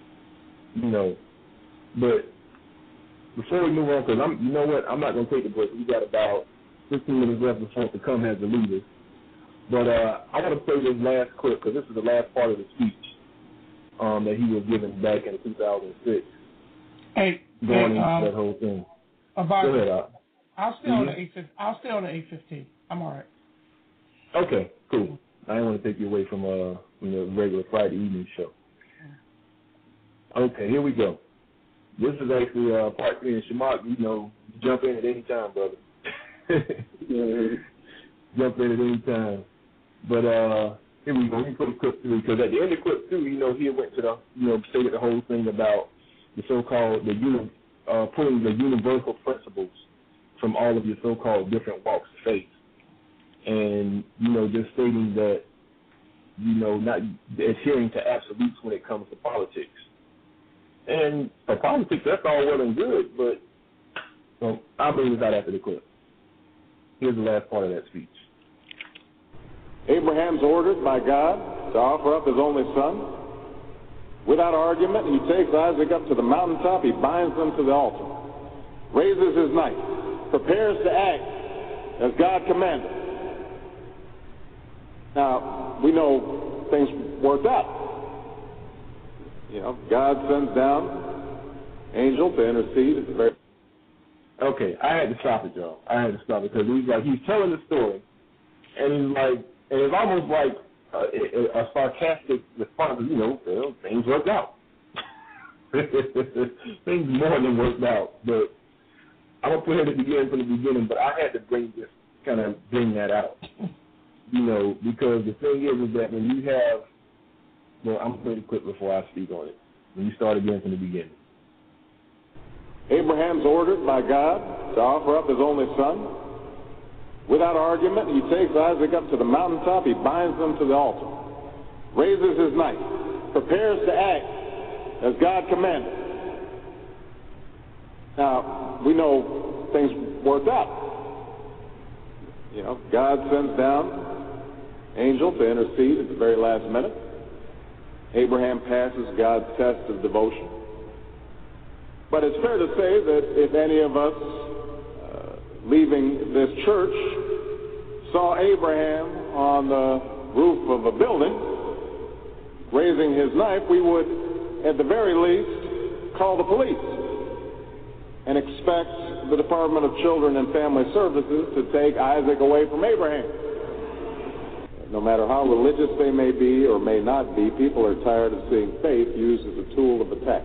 But before we move on, because I'm not going to take a break. We got about 15 minutes left before the come has the leaders. But I want to play this last clip because this is the last part of the speech that he was given back in 2006. Hey, going into that whole thing. Go ahead, I'll stay on the 8:15. I'm all right. Okay, cool. I didn't want to take you away from the regular Friday evening show. Okay, here we go. This is actually part 3, and Shamak, jump in at any time, brother. Jump in at any time. But here we go. Let me put clip 3, because at the end of clip 2, he went to the, stated the whole thing about the so-called, pulling the universal principles from all of your so-called different walks of faith. And, just stating that, not adhering to absolutes when it comes to politics. And for politics, that's all well and good, but I'll bring this out after the clip. Here's the last part of that speech. Abraham's ordered by God to offer up his only son. Without argument, he takes Isaac up to the mountaintop, he binds them to the altar, raises his knife, prepares to act as God commanded. Now, we know things worked out. God sends down angel to intercede at the very... Okay, I had to stop it, y'all. I had to stop it because he's telling the story, and he's like, and it's almost like a sarcastic response. Things worked out. Things more than worked out. But I'm gonna put it at the beginning from the beginning. But I had to bring that out. Because the thing is that when you have, I'm gonna play the clip before I speak on it. When you start again from the beginning. Abraham's ordered by God to offer up his only son. Without argument, he takes Isaac up to the mountaintop, he binds them to the altar, raises his knife, prepares to act as God commanded. Now, we know things worked out. God sends down angel to intercede at the very last minute. Abraham passes God's test of devotion. But it's fair to say that if any of us leaving this church saw Abraham on the roof of a building, raising his knife, we would, at the very least, call the police and expect the Department of Children and Family Services to take Isaac away from Abraham. No matter how religious they may be or may not be, people are tired of seeing faith used as a tool of attack.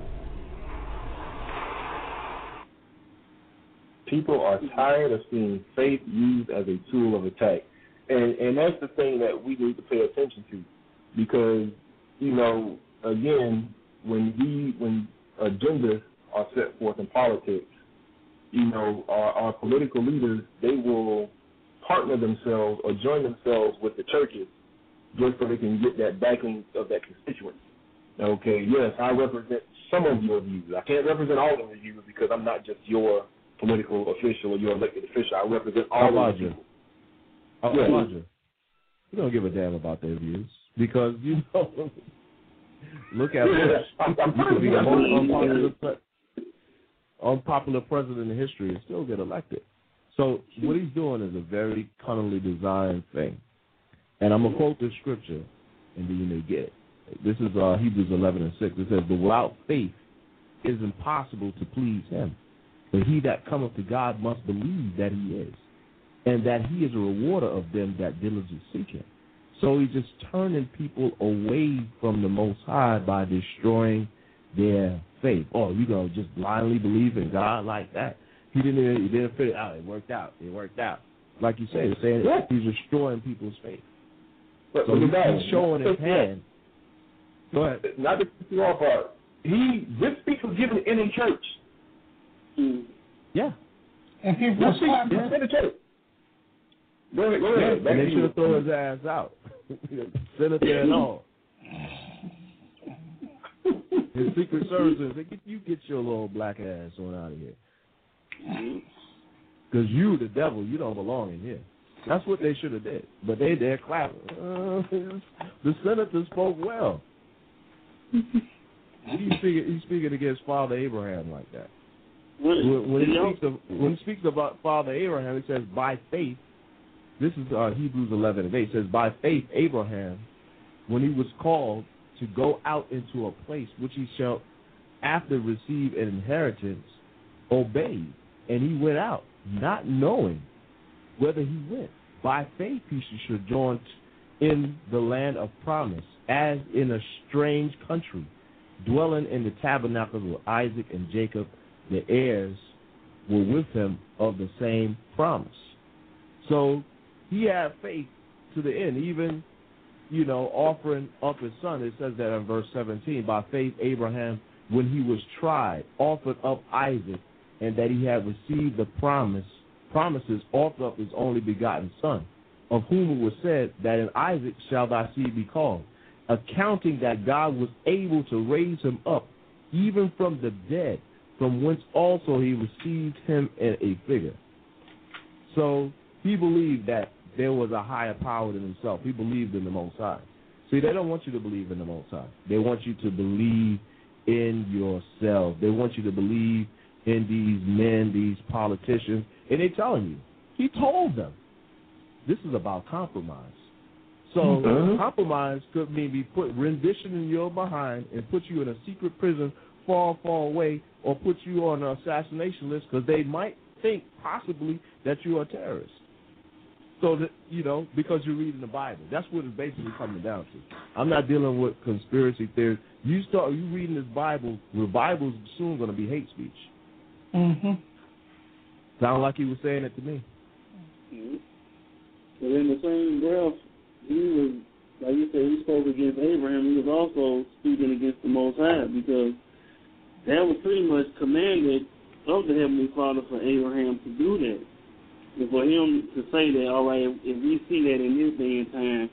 People are tired of seeing faith used as a tool of attack. And that's the thing that we need to pay attention to. Because, you know, again, when agendas are set forth in politics, you know, our political leaders, they will partner themselves or join themselves with the churches just so they can get that backing of that constituency. Okay, yes, I represent some of your views. I can't represent all of your views because I'm not just your political official or your elected official. I represent all of you. Elijah, you don't give a damn about their views because, you know, look at Bush. You could be the most unpopular president in history and still get elected. So what he's doing is a very cunningly designed thing. And I'm going to quote this scripture, and then you may get it. This is Hebrews 11:6. It says, "But without faith it is impossible to please him. But he that cometh to God must believe that he is, and that he is a rewarder of them that diligently seek him." So he's just turning people away from the Most High by destroying their faith. Oh, you going to just blindly believe in God like that? He didn't fit it out. It worked out. Like you say, it's saying he's destroying people's faith. But so he's showing his hand. Go ahead. Not to put you off, this speech was given in a church. Yeah. And people were clapping. In the church. Go ahead. And they should have thrown his ass out. Senator and all. His Secret Service said, "You get your little black ass on out of here. Because you, the devil, you don't belong in here." That's what they should have did. But they're clapping. The senator spoke well. He's speaking against Father Abraham like that. When he speaks about Father Abraham, he says, by faith, this is Hebrews 11:8. It says, by faith, Abraham, when he was called to go out into a place which he shall after receive an inheritance, obeyed, and he went out, not knowing whether he went. By faith he should join in the land of promise, as in a strange country, dwelling in the tabernacles with Isaac and Jacob, the heirs were with him of the same promise. So he had faith to the end, even, you know, offering up his son. It says that in verse 17, by faith Abraham, when he was tried, offered up Isaac, and that he had received the promises, offered up his only begotten son, of whom it was said that in Isaac shall thy seed be called, accounting that God was able to raise him up even from the dead, from whence also he received him in a figure. So he believed that there was a higher power than himself. He believed in the Most High. See, they don't want you to believe in the Most High. They want you to believe in yourself. They want you to believe in these men, these politicians, and they're telling you. He told them, this is about compromise. So compromise could mean be put rendition in your behind and put you in a secret prison far, far away, or put you on an assassination list because they might think possibly that you are a terrorist. So that, you know, because you're reading the Bible. That's what it's basically coming down to. I'm not dealing with conspiracy theories. You reading this Bible, the Bible's soon going to be hate speech. Sound like he was saying it to me. But in the same breath, he was, like you said, he spoke against Abraham. He was also speaking against the Most High, because that was pretty much commanded of the Heavenly Father for Abraham to do that. And for him to say that, all right, if we see that in this day and time,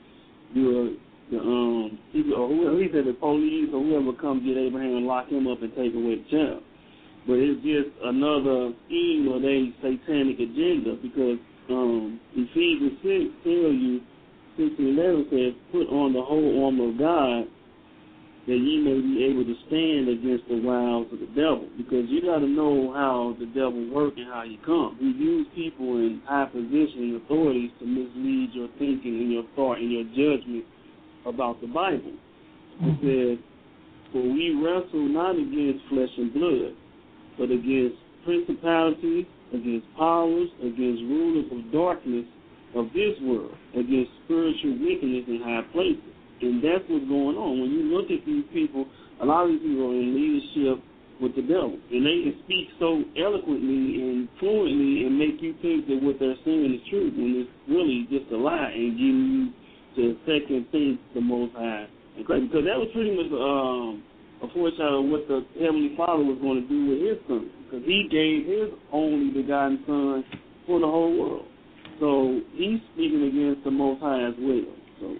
he said the police or whoever comes get Abraham and lock him up and take away the child. But it's just another scheme of a satanic agenda, because Ephesians 6 tells you, 6:11 says, put on the whole armor of God, that ye may be able to stand against the wiles of the devil. Because you got to know how the devil works and how he comes. He uses people in high position and authorities to mislead your thinking and your thought and your judgment about the Bible. It says, "For we wrestle not against flesh and blood, but against principalities, against powers, against rulers of darkness of this world, against spiritual wickedness in high places." And that's what's going on. When you look at these people, a lot of these people are in leadership with the devil. And they can speak so eloquently and fluently and make you think that what they're saying is true when it's really just a lie and getting you to second think the Most High. Because that was pretty much a foreshadow of what the Heavenly Father was going to do with his son. Because he gave his only begotten son for the whole world. So he's speaking against the Most High as well. So,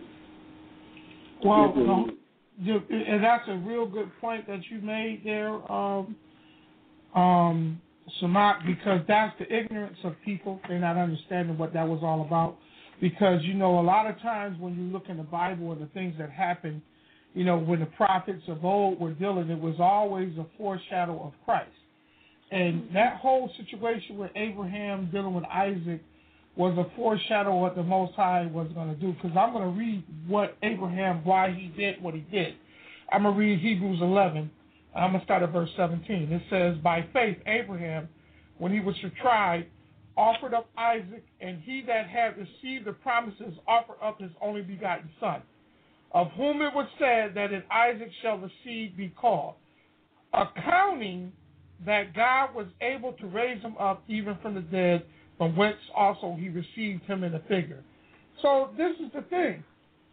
well, and that's a real good point that you made there, Samak, because that's the ignorance of people. They're not understanding what that was all about. Because, a lot of times when you look in the Bible and the things that happened, when the prophets of old were dealing, it was always a foreshadow of Christ. And that whole situation with Abraham dealing with Isaac was a foreshadow of what the Most High was going to do. Because I'm going to read what Abraham, why he did what he did. I'm going to read Hebrews 11. I'm going to start at verse 17. It says, "By faith Abraham, when he was tried, offered up Isaac, and he that had received the promises offered up his only begotten son, of whom it was said that in Isaac shall the seed be called, accounting that God was able to raise him up even from the dead, from whence also he received him in a figure." So this is the thing.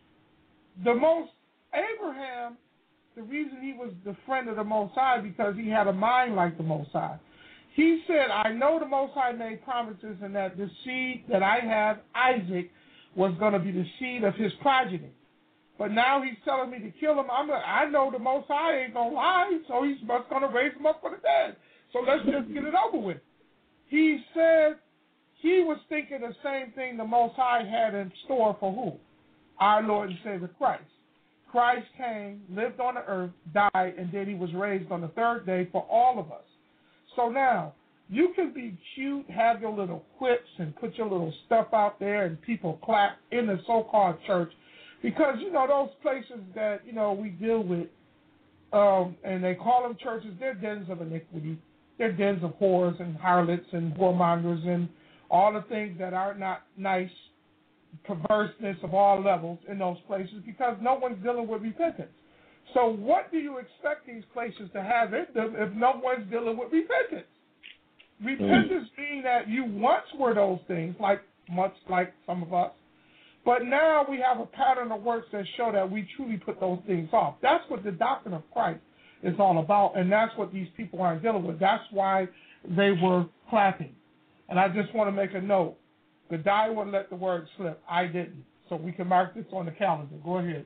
Abraham, the reason he was the friend of the Most High, because he had a mind like the Most High. He said, "I know the Most High made promises, and that the seed that I have, Isaac, was going to be the seed of his progeny. But now he's telling me to kill him. I know the Most High ain't going to lie, so he's just going to raise him up from the dead. So let's just get it over with." He said he was thinking the same thing the Most High had in store for who? Our Lord and Savior Christ. Christ came, lived on the earth, died, and then he was raised on the third day for all of us. So now, you can be cute, have your little quips, and put your little stuff out there, and people clap in the so-called church. Because, those places that, we deal with, and they call them churches, they're dens of iniquity. They're dens of whores and harlots and whoremongers and all the things that are not nice, perverseness of all levels in those places, because no one's dealing with repentance. So what do you expect these places to have in them if no one's dealing with repentance? Repentance being that you once were those things, much like some of us, but now we have a pattern of works that show that we truly put those things off. That's what the doctrine of Christ is all about, and that's what these people aren't dealing with. That's why they were clapping. And I just want to make a note. Gadai wouldn't let the word slip. I didn't. So we can mark this on the calendar. Go ahead.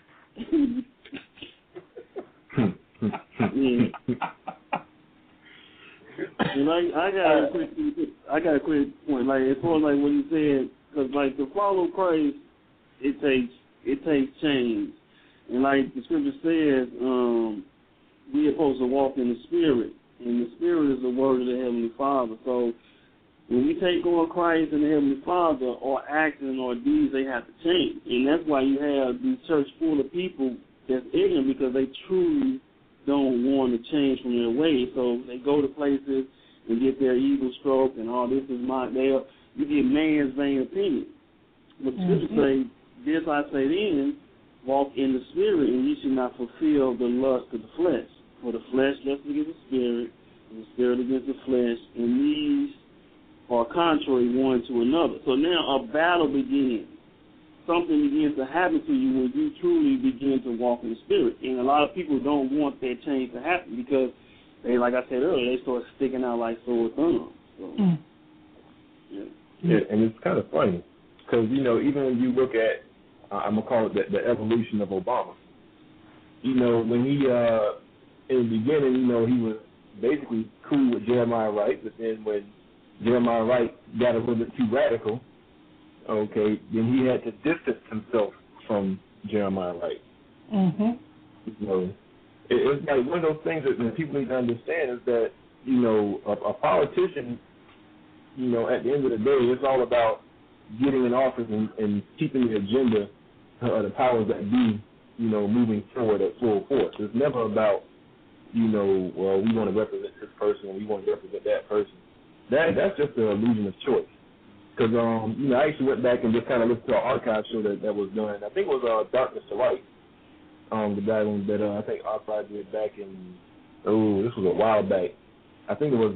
And I got a quick point. Like as far as like what he said, because like to follow Christ, it takes change. And like the scripture says, we are supposed to walk in the Spirit, and the Spirit is the word of the Heavenly Father. So when we take on Christ and the Heavenly Father, our actions or deeds, they have to change. And that's why you have this church full of people that's ignorant, because they truly don't want to change from their ways. So they go to places and get their ego stroke and all this is my there. You get man's vain opinion. But the scripture say, "This I say then, walk in the Spirit, and ye should not fulfill the lust of the flesh. For the flesh lusts against the Spirit, and the Spirit against the flesh, and these are contrary one to another." So now a battle begins. Something begins to happen to you when you truly begin to walk in the Spirit. And a lot of people don't want that change to happen because they, like I said earlier, they start sticking out like sore thumbs. So, yeah, and it's kind of funny because, even when you look at, I'm going to call it the evolution of Obama, when he, in the beginning, he was basically cool with Jeremiah Wright, but then when Jeremiah Wright got a little bit too radical, okay, then he had to distance himself from Jeremiah Wright. Mm-hmm. It's like one of those things that people need to understand is that, a politician, at the end of the day, it's all about getting in office and keeping the agenda of the powers that be moving forward at full force. It's never about, well, we want to represent this person, we want to represent that person. That's just an illusion of choice. Because, I actually went back and just kind of listened to an archive show that was done. I think it was Darkness to Light, the guy that I think Archive did back in, this was a while back. I think it was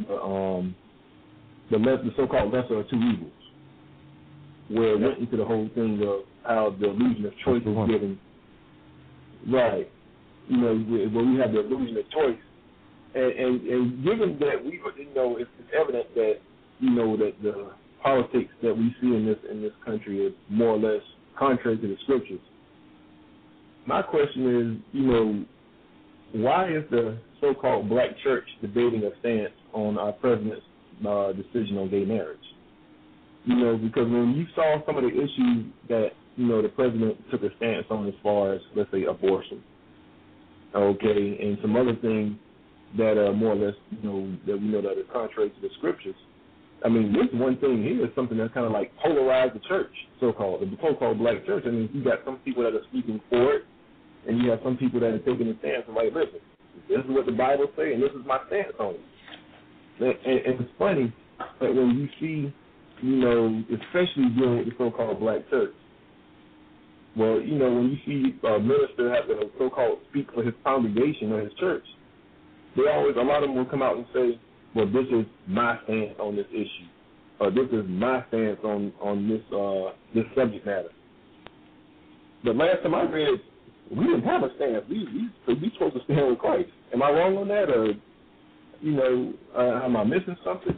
the so-called lesser of two evils, where it went into the whole thing of how the illusion of choice is given. Right. Where we have the illusion of choice. And given that it's evident that, that the politics that we see in this country is more or less contrary to the scriptures. My question is, why is the so-called black church debating a stance on our president's decision on gay marriage? Because when you saw some of the issues that, the president took a stance on as far as, let's say, abortion, okay, and some other things that are more or less, that we know that are contrary to the scriptures. I mean, this one thing here is something that's kind of like polarized the church, the so-called black church. I mean, you got some people that are speaking for it, and you have some people that are taking a stance and like, listen, this is what the Bible says, and this is my stance on it. And it's funny that when you see, especially dealing with the so-called black church, well, when you see a minister have to so-called speak for his congregation or his church, a lot of them will come out and say, well, this is my stance on this issue, or this is my stance on this subject matter. But last time I read, we didn't have a stance. We supposed to stand with Christ. Am I wrong on that, or am I missing something?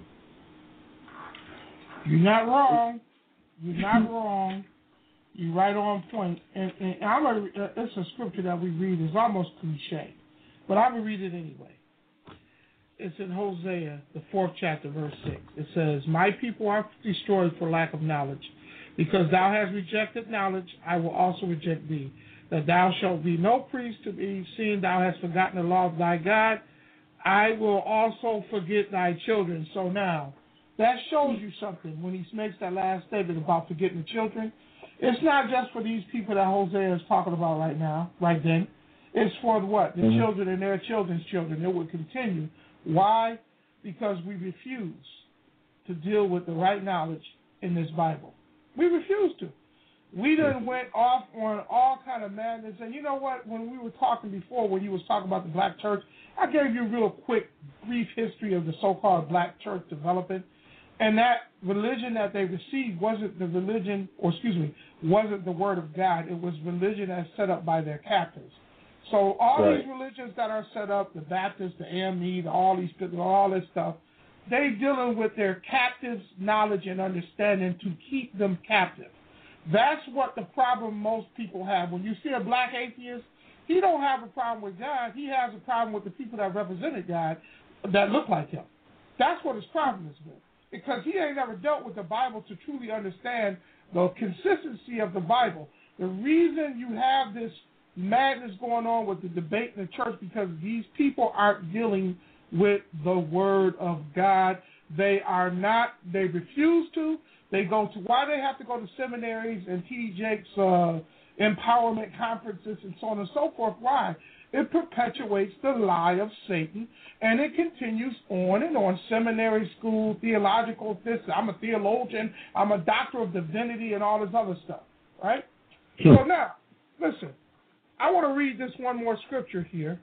You're not wrong. You're not wrong. You're right on point. And it's a scripture that we read. It's almost cliche, but I'm going to read it anyway. It's in Hosea, the 4th chapter, verse 6. It says, my people are destroyed for lack of knowledge. Because thou hast rejected knowledge, I will also reject thee. That thou shalt be no priest to me, seeing thou hast forgotten the law of thy God. I will also forget thy children. So now, that shows you something when he makes that last statement about forgetting the children. It's not just for these people that Hosea is talking about right then. It's for what? The children and their children's children. It will continue. Why? Because we refuse to deal with the right knowledge in this Bible. We refuse to. We done went off on all kind of madness. And you know what? When we were talking before, when you was talking about the black church, I gave you a real quick, brief history of the so-called black church developing. And that religion that they received wasn't the religion, wasn't the word of God. It was religion as set up by their captors. So all these religions that are set up, the Baptists, the AME, all this stuff, they dealing with their captives' knowledge and understanding to keep them captive. That's what the problem most people have. When you see a black atheist, he don't have a problem with God. He has a problem with the people that represented God that look like him. That's what his problem is with. Because he ain't never dealt with the Bible to truly understand the consistency of the Bible. The reason you have this madness going on with the debate in the church because these people aren't dealing with the Word of God. They refuse to. They go to, why they have to go to seminaries and T.D. Jakes empowerment conferences and so on and so forth. Why? It perpetuates the lie of Satan, and it continues on and on. Seminary school, theological, I'm a theologian, I'm a doctor of divinity, and all this other stuff, right? So now, listen, I want to read this one more scripture here,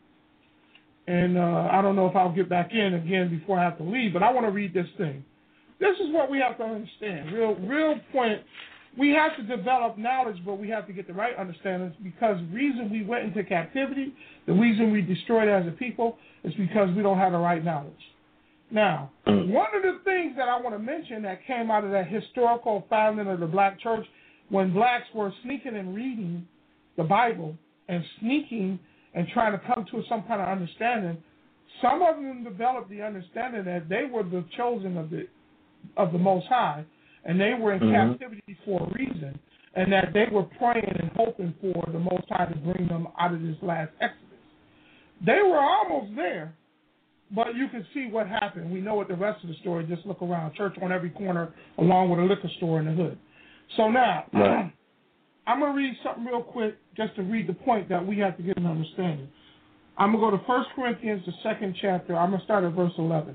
and I don't know if I'll get back in again before I have to leave, but I want to read this thing. This is what we have to understand. Real point. We have to develop knowledge, but we have to get the right understanding because the reason we went into captivity, the reason we destroyed as a people, is because we don't have the right knowledge. Now, one of the things that I want to mention that came out of that historical founding of the black church, when blacks were sneaking and reading the Bible and sneaking and trying to come to some kind of understanding, some of them developed the understanding that they were the chosen of the Most High, and they were in captivity for a reason, and that they were praying and hoping for the Most High to bring them out of this last exodus. They were almost there, but you can see what happened. We know what the rest of the story. Just look around. Church on every corner, along with a liquor store in the hood. So now, I'm going to read something real quick just to read the point that we have to get an understanding. I'm going to go to 1 Corinthians, the 2nd chapter. I'm going to start at verse 11.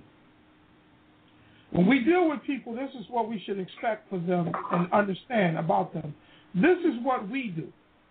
When we deal with people, this is what we should expect for them and understand about them. This is what we do.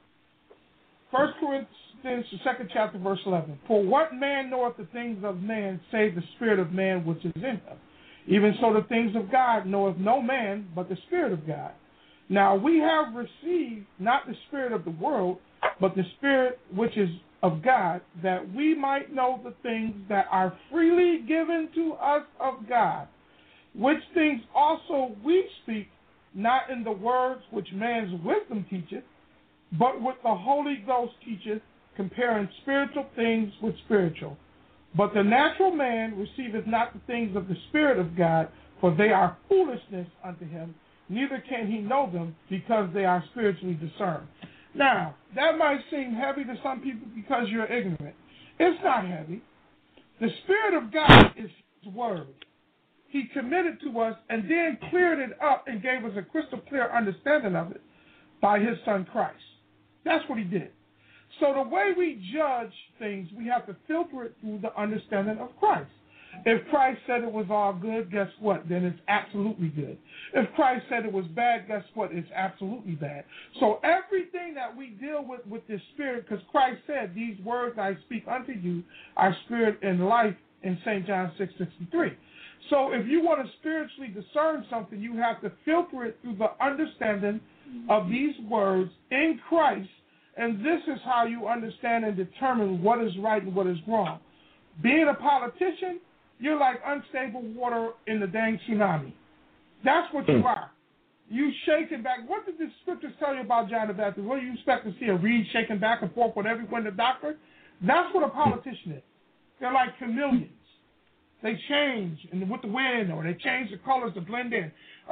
1 Corinthians, the 2nd chapter, verse 11. For what man knoweth the things of man, save the spirit of man which is in him? Even so the things of God knoweth no man, but the Spirit of God. Now we have received not the spirit of the world, but the Spirit which is of God, that we might know the things that are freely given to us of God, which things also we speak, not in the words which man's wisdom teacheth, but what the Holy Ghost teacheth, comparing spiritual things with spiritual. But the natural man receiveth not the things of the Spirit of God, for they are foolishness unto him, neither can he know them, because they are spiritually discerned. Now, that might seem heavy to some people because you're ignorant. It's not heavy. The Spirit of God is His Word. He committed to us and then cleared it up and gave us a crystal clear understanding of it by His Son Christ. That's what He did. So the way we judge things, we have to filter it through the understanding of Christ. If Christ said it was all good, guess what? Then it's absolutely good. If Christ said it was bad, guess what? It's absolutely bad. So everything that we deal with this Spirit, because Christ said, these words I speak unto you are spirit and life in St. John 6:63. So if you want to spiritually discern something, you have to filter it through the understanding of these words in Christ, and this is how you understand and determine what is right and what is wrong. Being a politician, you're like unstable water in the dang tsunami. That's what you are. You shaking back. What did the scriptures tell you about John the Baptist? What do you expect to see, a reed shaking back and forth with everyone in the doctrine? That's what a politician is. They're like chameleons. They change with the wind, or they change the colors to blend in.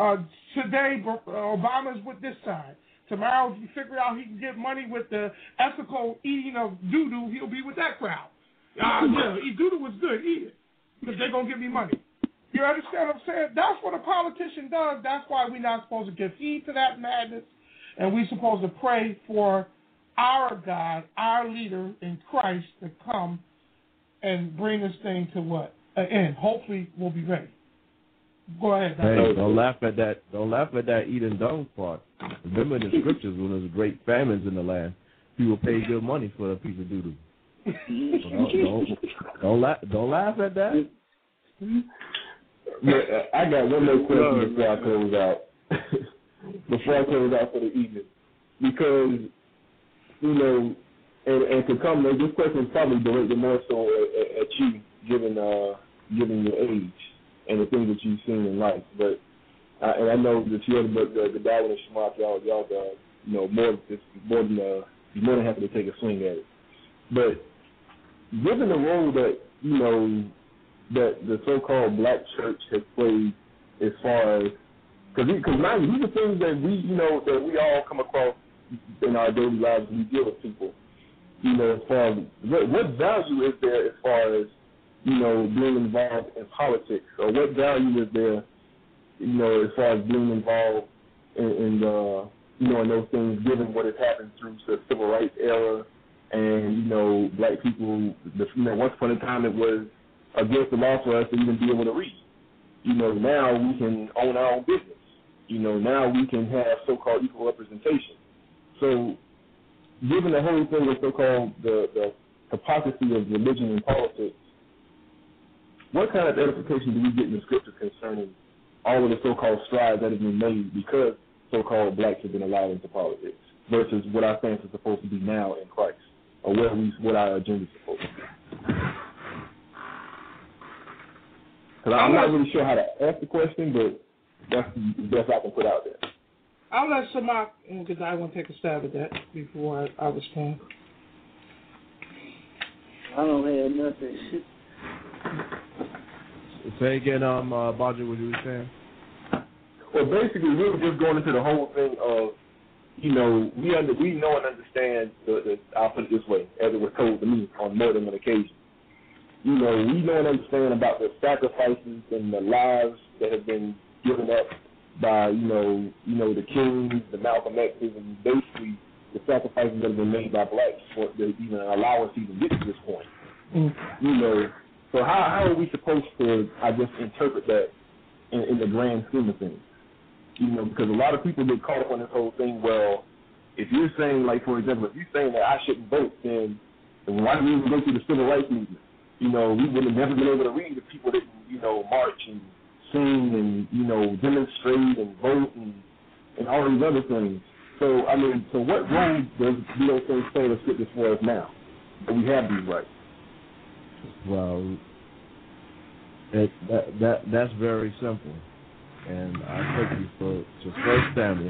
Today, Obama's with this side. Tomorrow, if you figure out he can get money with the ethical eating of doo-doo, he'll be with that crowd. Eat doo-doo was good. Eat it, because they're going to give me money. You understand what I'm saying? That's what a politician does. That's why we're not supposed to give heed to that madness, and we're supposed to pray for our God, our leader in Christ, to come and bring this thing to what? An end. Hopefully, we'll be ready. Go ahead. Hey, don't laugh at that. Don't laugh at that eating dung part. Remember in the scriptures when there was great famines in the land, people paid good money for a piece of doo-doo. Don't laugh at that. I got one more question before I close out. Before I close out for the evening, because and to come, this question is probably directed more so at you, given your age and the things that you've seen in life. But and I know that you other the Darwin and Shemach, y'all more than happy to take a swing at it. But given the role that that the so-called black church has played, as far as because mind you, these are things that we all come across in our daily lives when we deal with people. As far as what value is there as far as being involved in politics, or what value is there, as far as being involved in those things, given what has happened through the civil rights era, and black people. Once upon a time, it was against the law for us to even be able to read. Now we can own our own business. Now we can have so-called equal representation. So, given the whole thing of so-called the hypocrisy of religion and politics, what kind of edification do we get in the scripture concerning all of the so-called strides that have been made because so-called blacks have been allowed into politics versus what our stance is supposed to be now in Christ, or what our agenda is supposed to be? Because I'm not really sure how to ask the question, but that's the best I can put out there. I'll let Shemach, because I want to take a stab at that before I respond. I don't have nothing. Say again, Baja, what you were saying? Well, basically, we were just going into the whole thing of, we know and understand, I'll put it this way, as it was told to me on more than one occasion. We know and understand about the sacrifices and the lives that have been given up by the Kings, the Malcolm X's, and basically the sacrifices that have been made by blacks for to even allow us to even get to this point. So how are we supposed to, I guess, interpret that in the grand scheme of things? Because a lot of people get caught up on this whole thing. Well, if you're saying, like, for example, if you're saying that I shouldn't vote, then why do we even go through the civil rights movement? We would have never been able to read if people didn't, march and sing and, demonstrate and vote and all these other things. So, so what role do those things play to fit this for us now that we have these rights? Well, that's very simple. And I take you to 1 Samuel,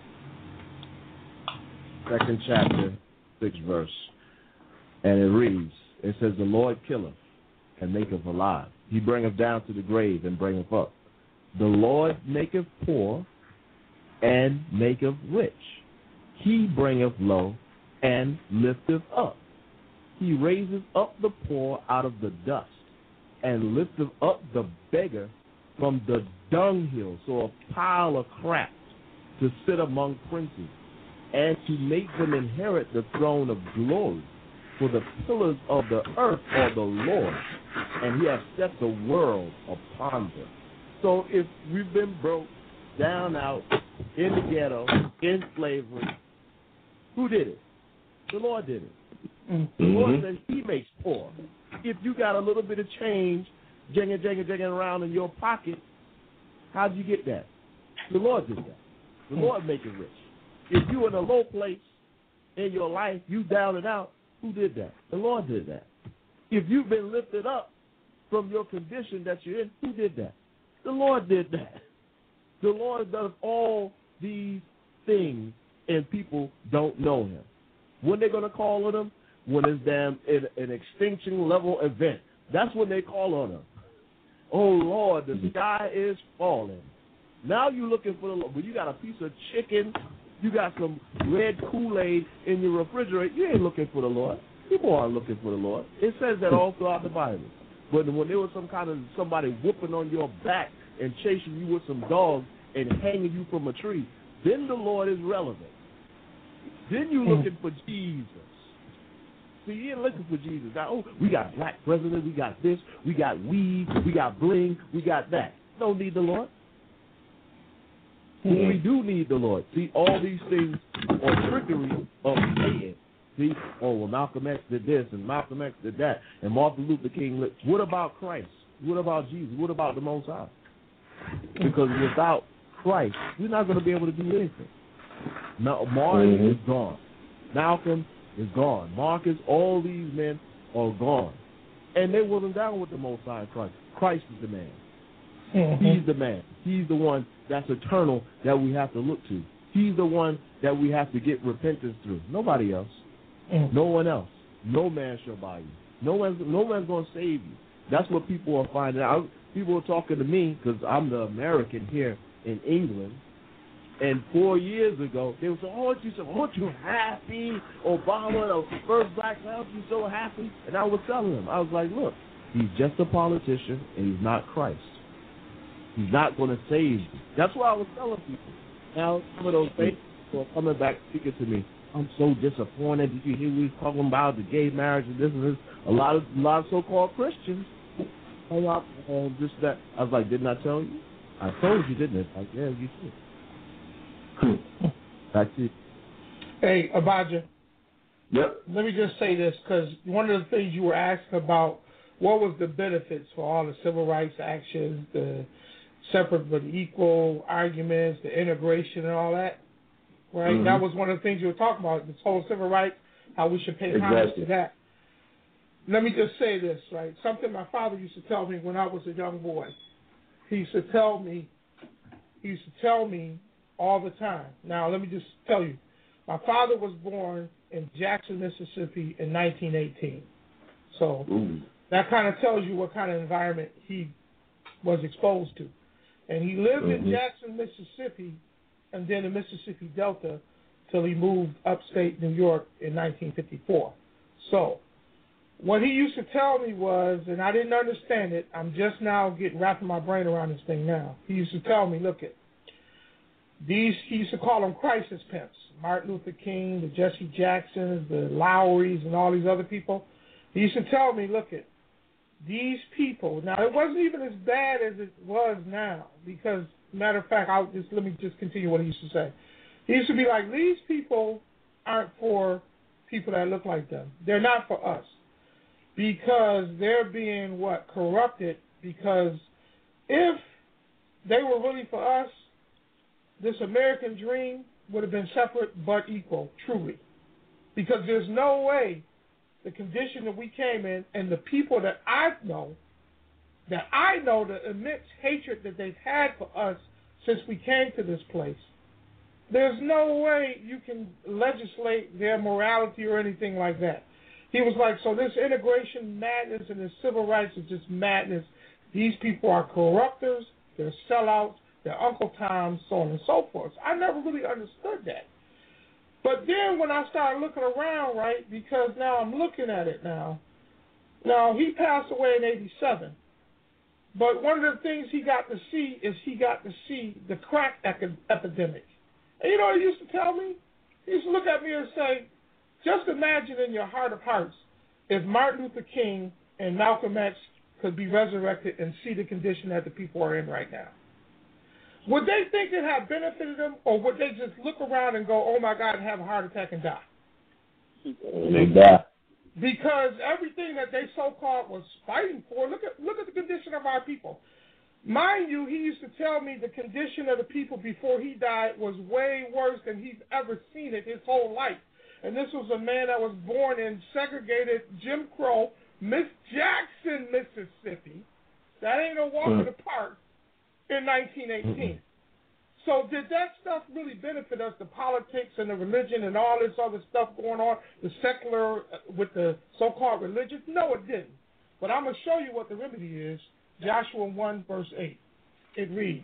2nd chapter, 6th verse. And it reads, it says, the Lord killeth and maketh alive. He bringeth down to the grave and bringeth up. The Lord maketh poor and maketh rich. He bringeth low and lifteth up. He raiseth up the poor out of the dust and lifteth up the beggar from the dunghill, so a pile of crap, to sit among princes, and to make them inherit the throne of glory. For the pillars of the earth are the Lord, and he hath set the world upon them. So if we've been broke, down out, in the ghetto, in slavery, who did it? The Lord did it. The Lord says he makes poor. If you got a little bit of change, jingling around in your pocket, how'd you get that? The Lord did that. The Lord make it rich. If you're in a low place in your life, you down and out, who did that? The Lord did that. If you've been lifted up from your condition that you're in, who did that? The Lord did that. The Lord does all these things, and people don't know him. When they're going to call on him? When it's an extinction level event. That's when they call on him. Oh, Lord, the sky is falling. Now you're looking for the Lord. But you got a piece of chicken, you got some red Kool-Aid in your refrigerator, you ain't looking for the Lord. People aren't looking for the Lord. It says that all throughout the Bible. But when there was somebody whooping on your back and chasing you with some dogs and hanging you from a tree, then the Lord is relevant. Then you're looking for Jesus. See, you ain't looking for Jesus. Now, we got black president, we got this, we got weed, we got bling, we got that. Don't need the Lord. We do need the Lord. See, all these things are trickery of Satan. See, Malcolm X did this and Malcolm X did that and Martin Luther King. What about Christ? What about Jesus? What about the Most High? Because without Christ, we're not going to be able to do anything. Now, Martin is gone. Malcolm is gone. Marcus, all these men are gone. And they wasn't down with the Most High in Christ. Christ is the man. He's the man. He's the one that's eternal that we have to look to. He's the one that we have to get repentance through. Nobody else. No one else. No man shall buy you. No one's going to save you. That's what people are finding out. People are talking to me because I'm the American here in England. And 4 years ago, they were saying, aren't you happy? Obama, the first black man, aren't you so happy? And I was telling them, I was like, look, he's just a politician and he's not Christ. He's not going to save you. That's what I was telling people. Now, some of those people are coming back speaking to me. I'm so disappointed. Did you hear we talking about the gay marriage and this and this? A lot of so-called Christians. This, that. I was like, didn't I tell you? I told you, didn't I? Like, yeah, you did. That's it. Hey, Abijah. Yep. Let me just say this, because one of the things you were asking about, what was the benefits for all the civil rights actions, the separate but equal arguments, the integration and all that, right? That was one of the things you were talking about, this whole civil rights, how we should pay homage to that. Let me just say this, right? Something my father used to tell me when I was a young boy. He used to tell me all the time. Now, let me just tell you, my father was born in Jackson, Mississippi in 1918. So that kind of tells you what kind of environment he was exposed to. And he lived in Jackson, Mississippi, and then the Mississippi Delta till he moved upstate New York in 1954. So what he used to tell me was, and I didn't understand it, I'm just now wrapping my brain around this thing now. He used to tell me, look, He used to call them crisis pimps. Martin Luther King, the Jesse Jacksons, the Lowrys, and all these other people. He used to tell me, look, these people, now it wasn't even as bad as it was now, because, matter of fact, let me just continue what he used to say. He used to be like, these people aren't for people that look like them. They're not for us, because they're being, corrupted, because if they were really for us, this American dream would have been separate but equal, truly. Because there's no way the condition that we came in and the people that I know the immense hatred that they've had for us since we came to this place, there's no way you can legislate their morality or anything like that. He was like, so this integration madness and this civil rights is just madness. These people are corruptors, they're sellouts, they're Uncle Toms, so on and so forth. I never really understood that. But then when I started looking around, right, because now I'm looking at it now. Now, he passed away in 87. But one of the things he got to see is the crack epidemic. And you know what he used to tell me? He used to look at me and say, just imagine in your heart of hearts if Martin Luther King and Malcolm X could be resurrected and see the condition that the people are in right now. Would they think it had benefited them, or would they just look around and go, oh, my God, and have a heart attack and die? They die. Because everything that they so-called was fighting for, look at the condition of our people. Mind you, he used to tell me the condition of the people before he died was way worse than he's ever seen it his whole life. And this was a man that was born in segregated Jim Crow, Miss Jackson, Mississippi. That ain't a walk in the park. In 1918. So did that stuff really benefit us, the politics and the religion and all this other stuff going on, the secular with the so-called religious? No, it didn't. But I'm going to show you what the remedy is. Joshua 1, verse 8. It reads,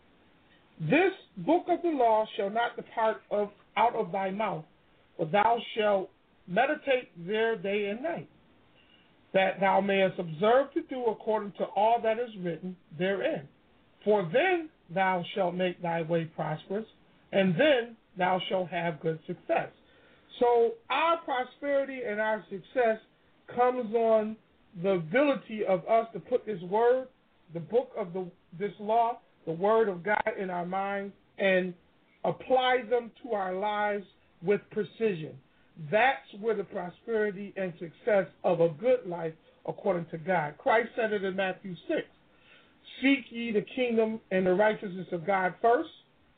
this book of the law shall not depart out of thy mouth, but thou shalt meditate there day and night, that thou mayest observe to do according to all that is written therein. For then thou shalt make thy way prosperous, and then thou shalt have good success. So our prosperity and our success comes on the ability of us to put this word, the book of this law, the word of God in our minds, and apply them to our lives with precision. That's where the prosperity and success of a good life according to God. Christ said it in Matthew 6. Seek ye the kingdom and the righteousness of God first,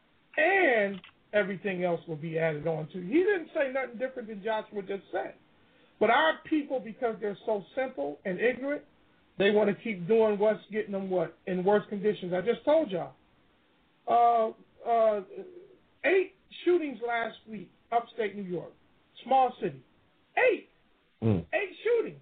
and everything else will be added on to you. He didn't say nothing different than Joshua just said. But our people, because they're so simple and ignorant, they want to keep doing what's getting them in worse conditions. I just told y'all. 8 shootings last week, upstate New York, small city. 8 shootings.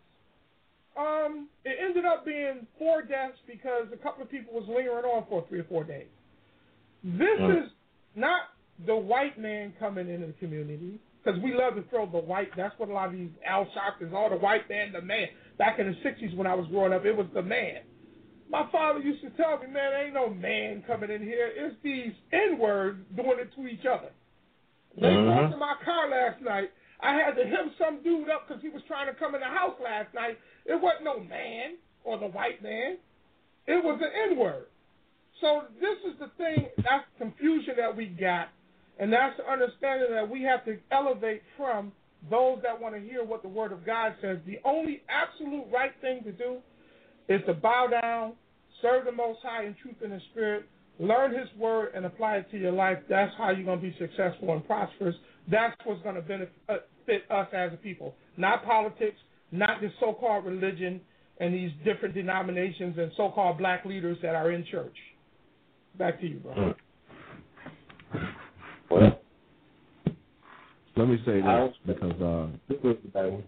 It ended up being 4 deaths because a couple of people was lingering on for 3 or 4 days. This is not the white man coming into the community, because we love to throw the white. That's what a lot of these Al Sharptons, all the white man, the man. Back in the 60s when I was growing up, it was the man. My father used to tell me, man, ain't no man coming in here. It's these N-words doing it to each other. They broke into my car last night. I had to hem some dude up because he was trying to come in the house last night. It wasn't no man or the white man. It was an N-word. So this is the thing, that's the confusion that we got, and that's the understanding that we have to elevate from those that want to hear what the Word of God says. The only absolute right thing to do is to bow down, serve the Most High in truth and in spirit, learn His Word, and apply it to your life. That's how you're going to be successful and prosperous. That's what's going to benefit us as a people, not politics, not this so-called religion and these different denominations and so-called black leaders that are in church. Back to you, bro. Well, let me say this because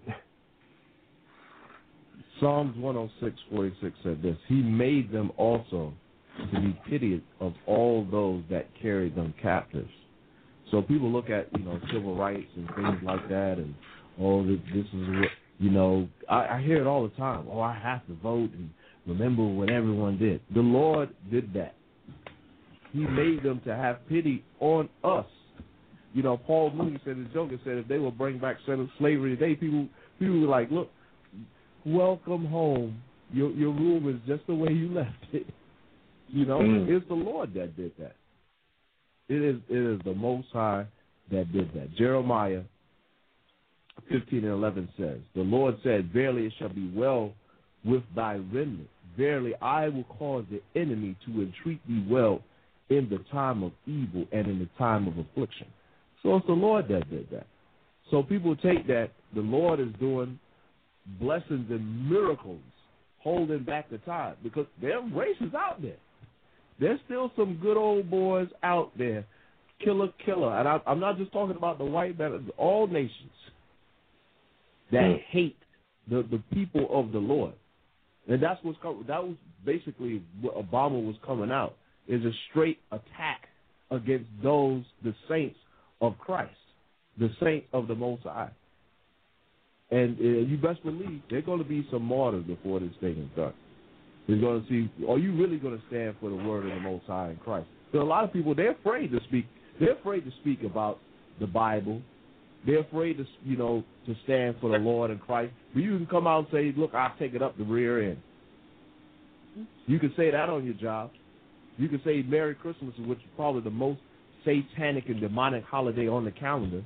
Psalms 106:46 said this: He made them also to be pitied of all those that carried them captives. So people look at, civil rights and things like that, and, this is what, I hear it all the time. Oh, I have to vote and remember what everyone did. The Lord did that. He made them to have pity on us. You know, Paul Mooney said in his joke, said if they will bring back slavery today, people were like, look, welcome home. Your room is just the way you left it. You know, it's the Lord that did that. It is the Most High that did that. Jeremiah 15:11 says, the Lord said, verily it shall be well with thy remnant. Verily I will cause the enemy to entreat thee well in the time of evil and in the time of affliction. So it's the Lord that did that. So people take that the Lord is doing blessings and miracles, holding back the tide, because there are races out there. There's still some good old boys out there, killer. And I'm not just talking about the white man, all nations that hate the people of the Lord. And that was basically what Obama was coming out, is a straight attack against those, the saints of Christ, the saints of the Most High. And you best believe there are going to be some martyrs before this thing is done. You're going to see, are you really going to stand for the word of the Most High in Christ? There are a lot of people, they're afraid to speak. They're afraid to speak about the Bible. They're afraid to, to stand for the Lord and Christ. But you can come out and say, look, I'll take it up the rear end. You can say that on your job. You can say Merry Christmas, which is probably the most satanic and demonic holiday on the calendar.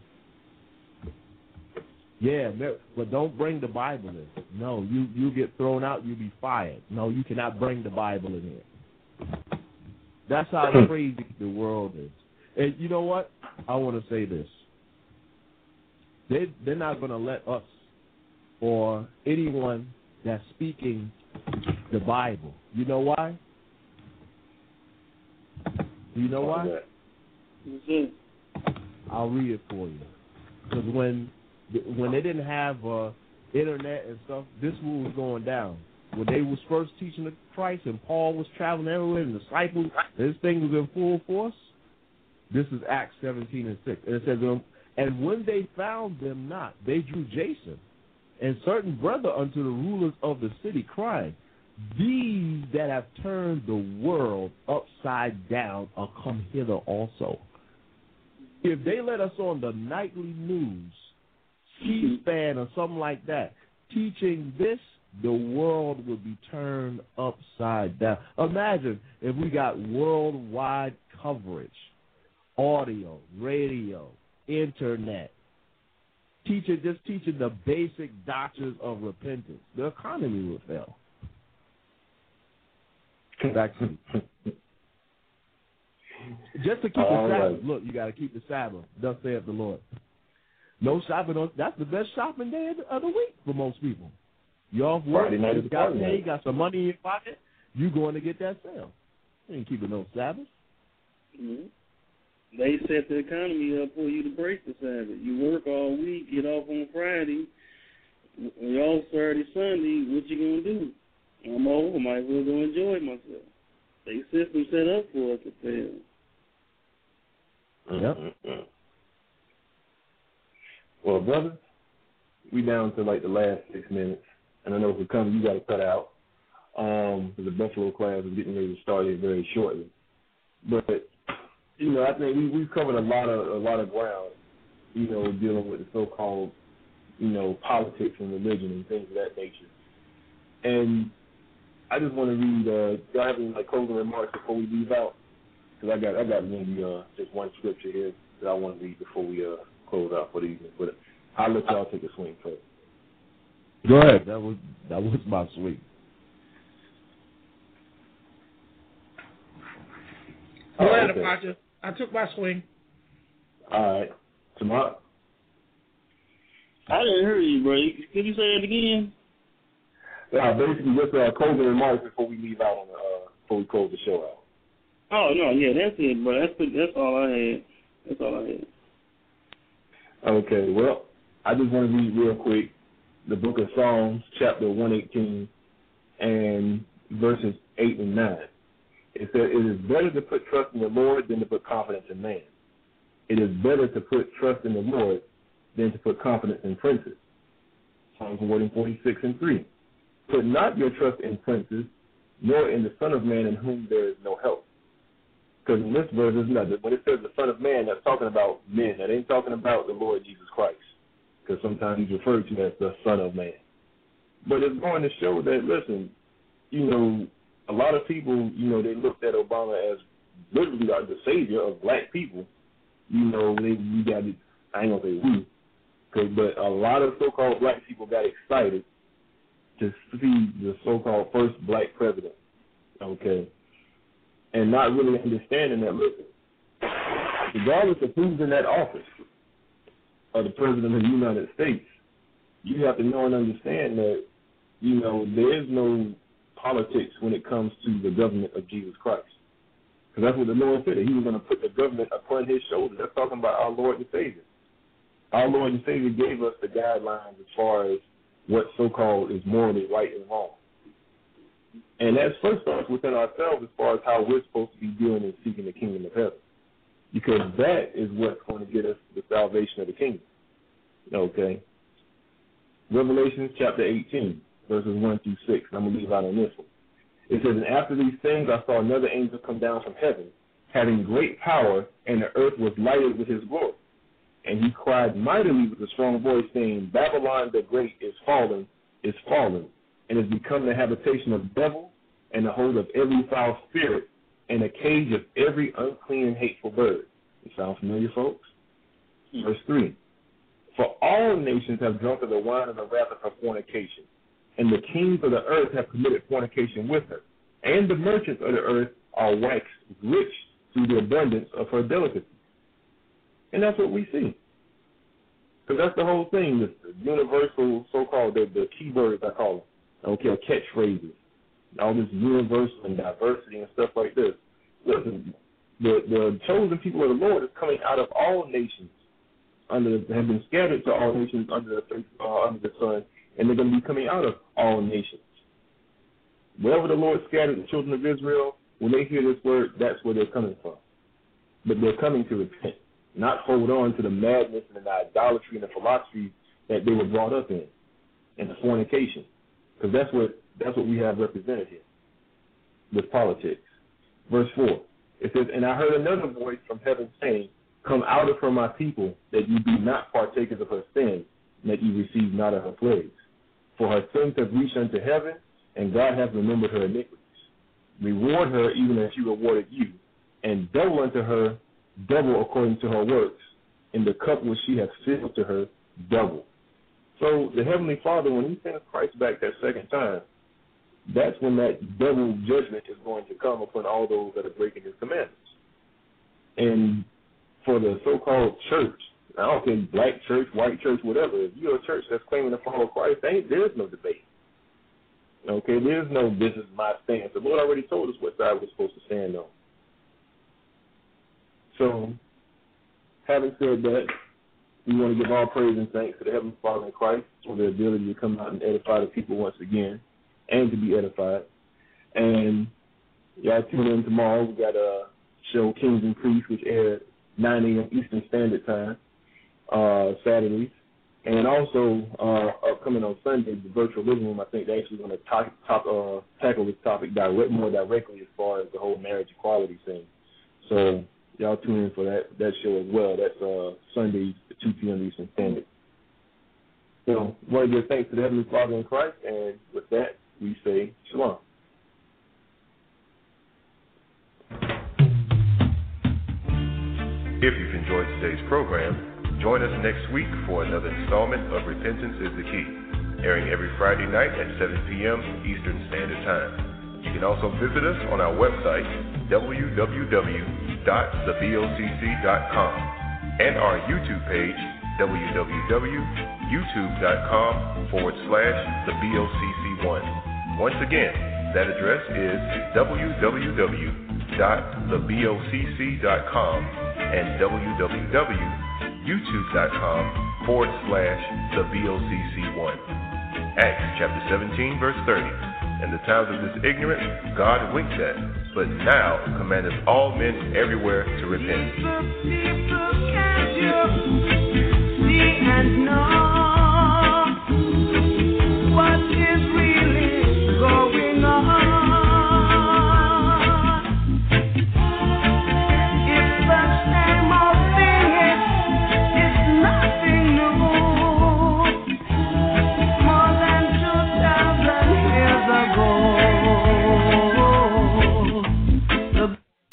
Yeah, but don't bring the Bible in. No, you get thrown out, you'll be fired. No, you cannot bring the Bible in here. That's how crazy the world is. And you know what? I want to say this. They're not going to let us or anyone that's speaking the Bible. You know why? Do you know why? I'll read it for you. Because when they didn't have internet and stuff, this rule was going down. When they was first teaching the Christ and Paul was traveling everywhere and the disciples, this thing was in full force. This is Acts 17:6. And it says, and when they found them not, they drew Jason and certain brother unto the rulers of the city, crying, these that have turned the world upside down are come hither also. If they let us on the nightly news, C-SPAN or something like that, teaching this, the world would be turned upside down. Imagine if we got worldwide coverage, audio, radio, internet, teaching the basic doctrines of repentance. The economy would fail. Back to you. Just to keep the Sabbath. Right. Look, you got to keep the Sabbath. Thus saith the Lord. No shopping. That's the best shopping day of the week for most people. You off work, you got paid, got some money in your pocket, you going to get that sale. You ain't keeping no Sabbath. Mm-hmm. They set the economy up for you to break the Sabbath. You work all week, get off on Friday, when you're off Saturday, Sunday, what you going to do? I'm over, might as well go enjoy myself. They system set up for us to fail. Yep. Well, brother, we down to like the last 6 minutes, and I know for coming you got to cut out. The Buffalo class is getting ready to start it very shortly. But I think we've covered a lot of ground, dealing with the so-called, politics and religion and things of that nature. And I just want to read. Do y'all have any closing remarks before we leave out? Because I got maybe just one scripture here that I want to read before we close out for the evening. But I'll let y'all take a swing first. Go ahead. That was my swing. Go ahead, Apache. I took my swing. All right. Tamar? I didn't hear you, bro. Could you say it again? Basically, just closing remarks before we leave out before we close the show out. Oh no, yeah, that's it, bro. That's all I had. That's all I had. Okay, well, I just want to read real quick the book of Psalms, chapter 118, and verses 8 and 9. It says, it is better to put trust in the Lord than to put confidence in man. It is better to put trust in the Lord than to put confidence in princes. Psalms 146:3. Put not your trust in princes, nor in the Son of Man in whom there is no help. Because in this verse, it's not, when it says the Son of Man, that's talking about men. That ain't talking about the Lord Jesus Christ. Because sometimes he's referred to as the Son of Man. But it's going to show that, listen, you know, a lot of people, you know, they looked at Obama as literally like the savior of black people. You know, we got it, I ain't going to say we, but a lot of so-called black people got excited to see the so-called first black president, okay, and not really understanding that, listen, regardless of who's in that office, or the president of the United States, you have to know and understand that, you know, there is no politics when it comes to the government of Jesus Christ. Because that's what the Lord said. He was going to put the government upon his shoulders. That's talking about our Lord and Savior. Our Lord and Savior gave us the guidelines as far as what so-called is morally right and wrong. And that first starts within ourselves as far as how we're supposed to be doing and seeking the kingdom of heaven. Because that is what's going to get us the salvation of the kingdom. Okay? Revelation chapter 18, verses 1 through 6. I'm going to leave out on this one. It says, and after these things I saw another angel come down from heaven, having great power, and the earth was lighted with his glory. And he cried mightily with a strong voice, saying, Babylon the great is fallen, and is become the habitation of devils, and the hold of every foul spirit, and a cage of every unclean and hateful bird. It sound familiar, folks? Verse 3. For all nations have drunk of the wine of the wrath of her fornication, and the kings of the earth have committed fornication with her, and the merchants of the earth are waxed rich through the abundance of her delicacies. And that's what we see. Because that's the whole thing, the universal so-called, the keywords I call them, okay, catchphrases, all this universal and diversity and stuff like this. Listen, the chosen people of the Lord is coming out of all nations, have been scattered to all nations under the sun, and they're going to be coming out of all nations. Wherever the Lord scattered the children of Israel, when they hear this word, that's where they're coming from. But they're coming to repent, not hold on to the madness and the idolatry and the philosophy that they were brought up in, and the fornication. Because that's what we have represented here with politics. Verse 4, it says, and I heard another voice from heaven saying, come out of her, my people, that you be not partakers of her sins, and that you receive not of her plagues. For her sins have reached unto heaven, and God hath remembered her iniquities. Reward her even as she rewarded you, and double unto her, double according to her works, in the cup which she hath filled to her, double. So the Heavenly Father, when he sends Christ back that second time, that's when that double judgment is going to come upon all those that are breaking his commandments. And for the so-called church, I don't care, black church, white church, whatever, if you're a church that's claiming to follow Christ, there's no debate. Okay, there's no this is my stance. The Lord already told us what side we're supposed to stand on. So, having said that, we want to give all praise and thanks to the Heavenly Father in Christ for the ability to come out and edify the people once again and to be edified. And y'all tune in tomorrow. We got a show, Kings and Priests, which aired 9 a.m. Eastern Standard Time, Saturdays. And also, upcoming on Sunday, the Virtual Living Room, I think they're actually going to tackle this topic more directly as far as the whole marriage equality thing. So y'all tune in for that show as well. That's Sundays at 2 p.m. Eastern Standard. So I want to give thanks to the Heavenly Father in Christ, and with that, we say shalom. If you've enjoyed today's program, join us next week for another installment of Repentance is the Key, airing every Friday night at 7 p.m. Eastern Standard Time. You can also visit us on our website, www.thebocc.com, and our YouTube page, www.youtube.com/thebocc1. Once again, that address is www.thebocc.com and www.youtube.com/thebocc1. Acts chapter 17, verse 30. In the times of this ignorance, God winked at, but now commandeth all men everywhere to repent. See and know.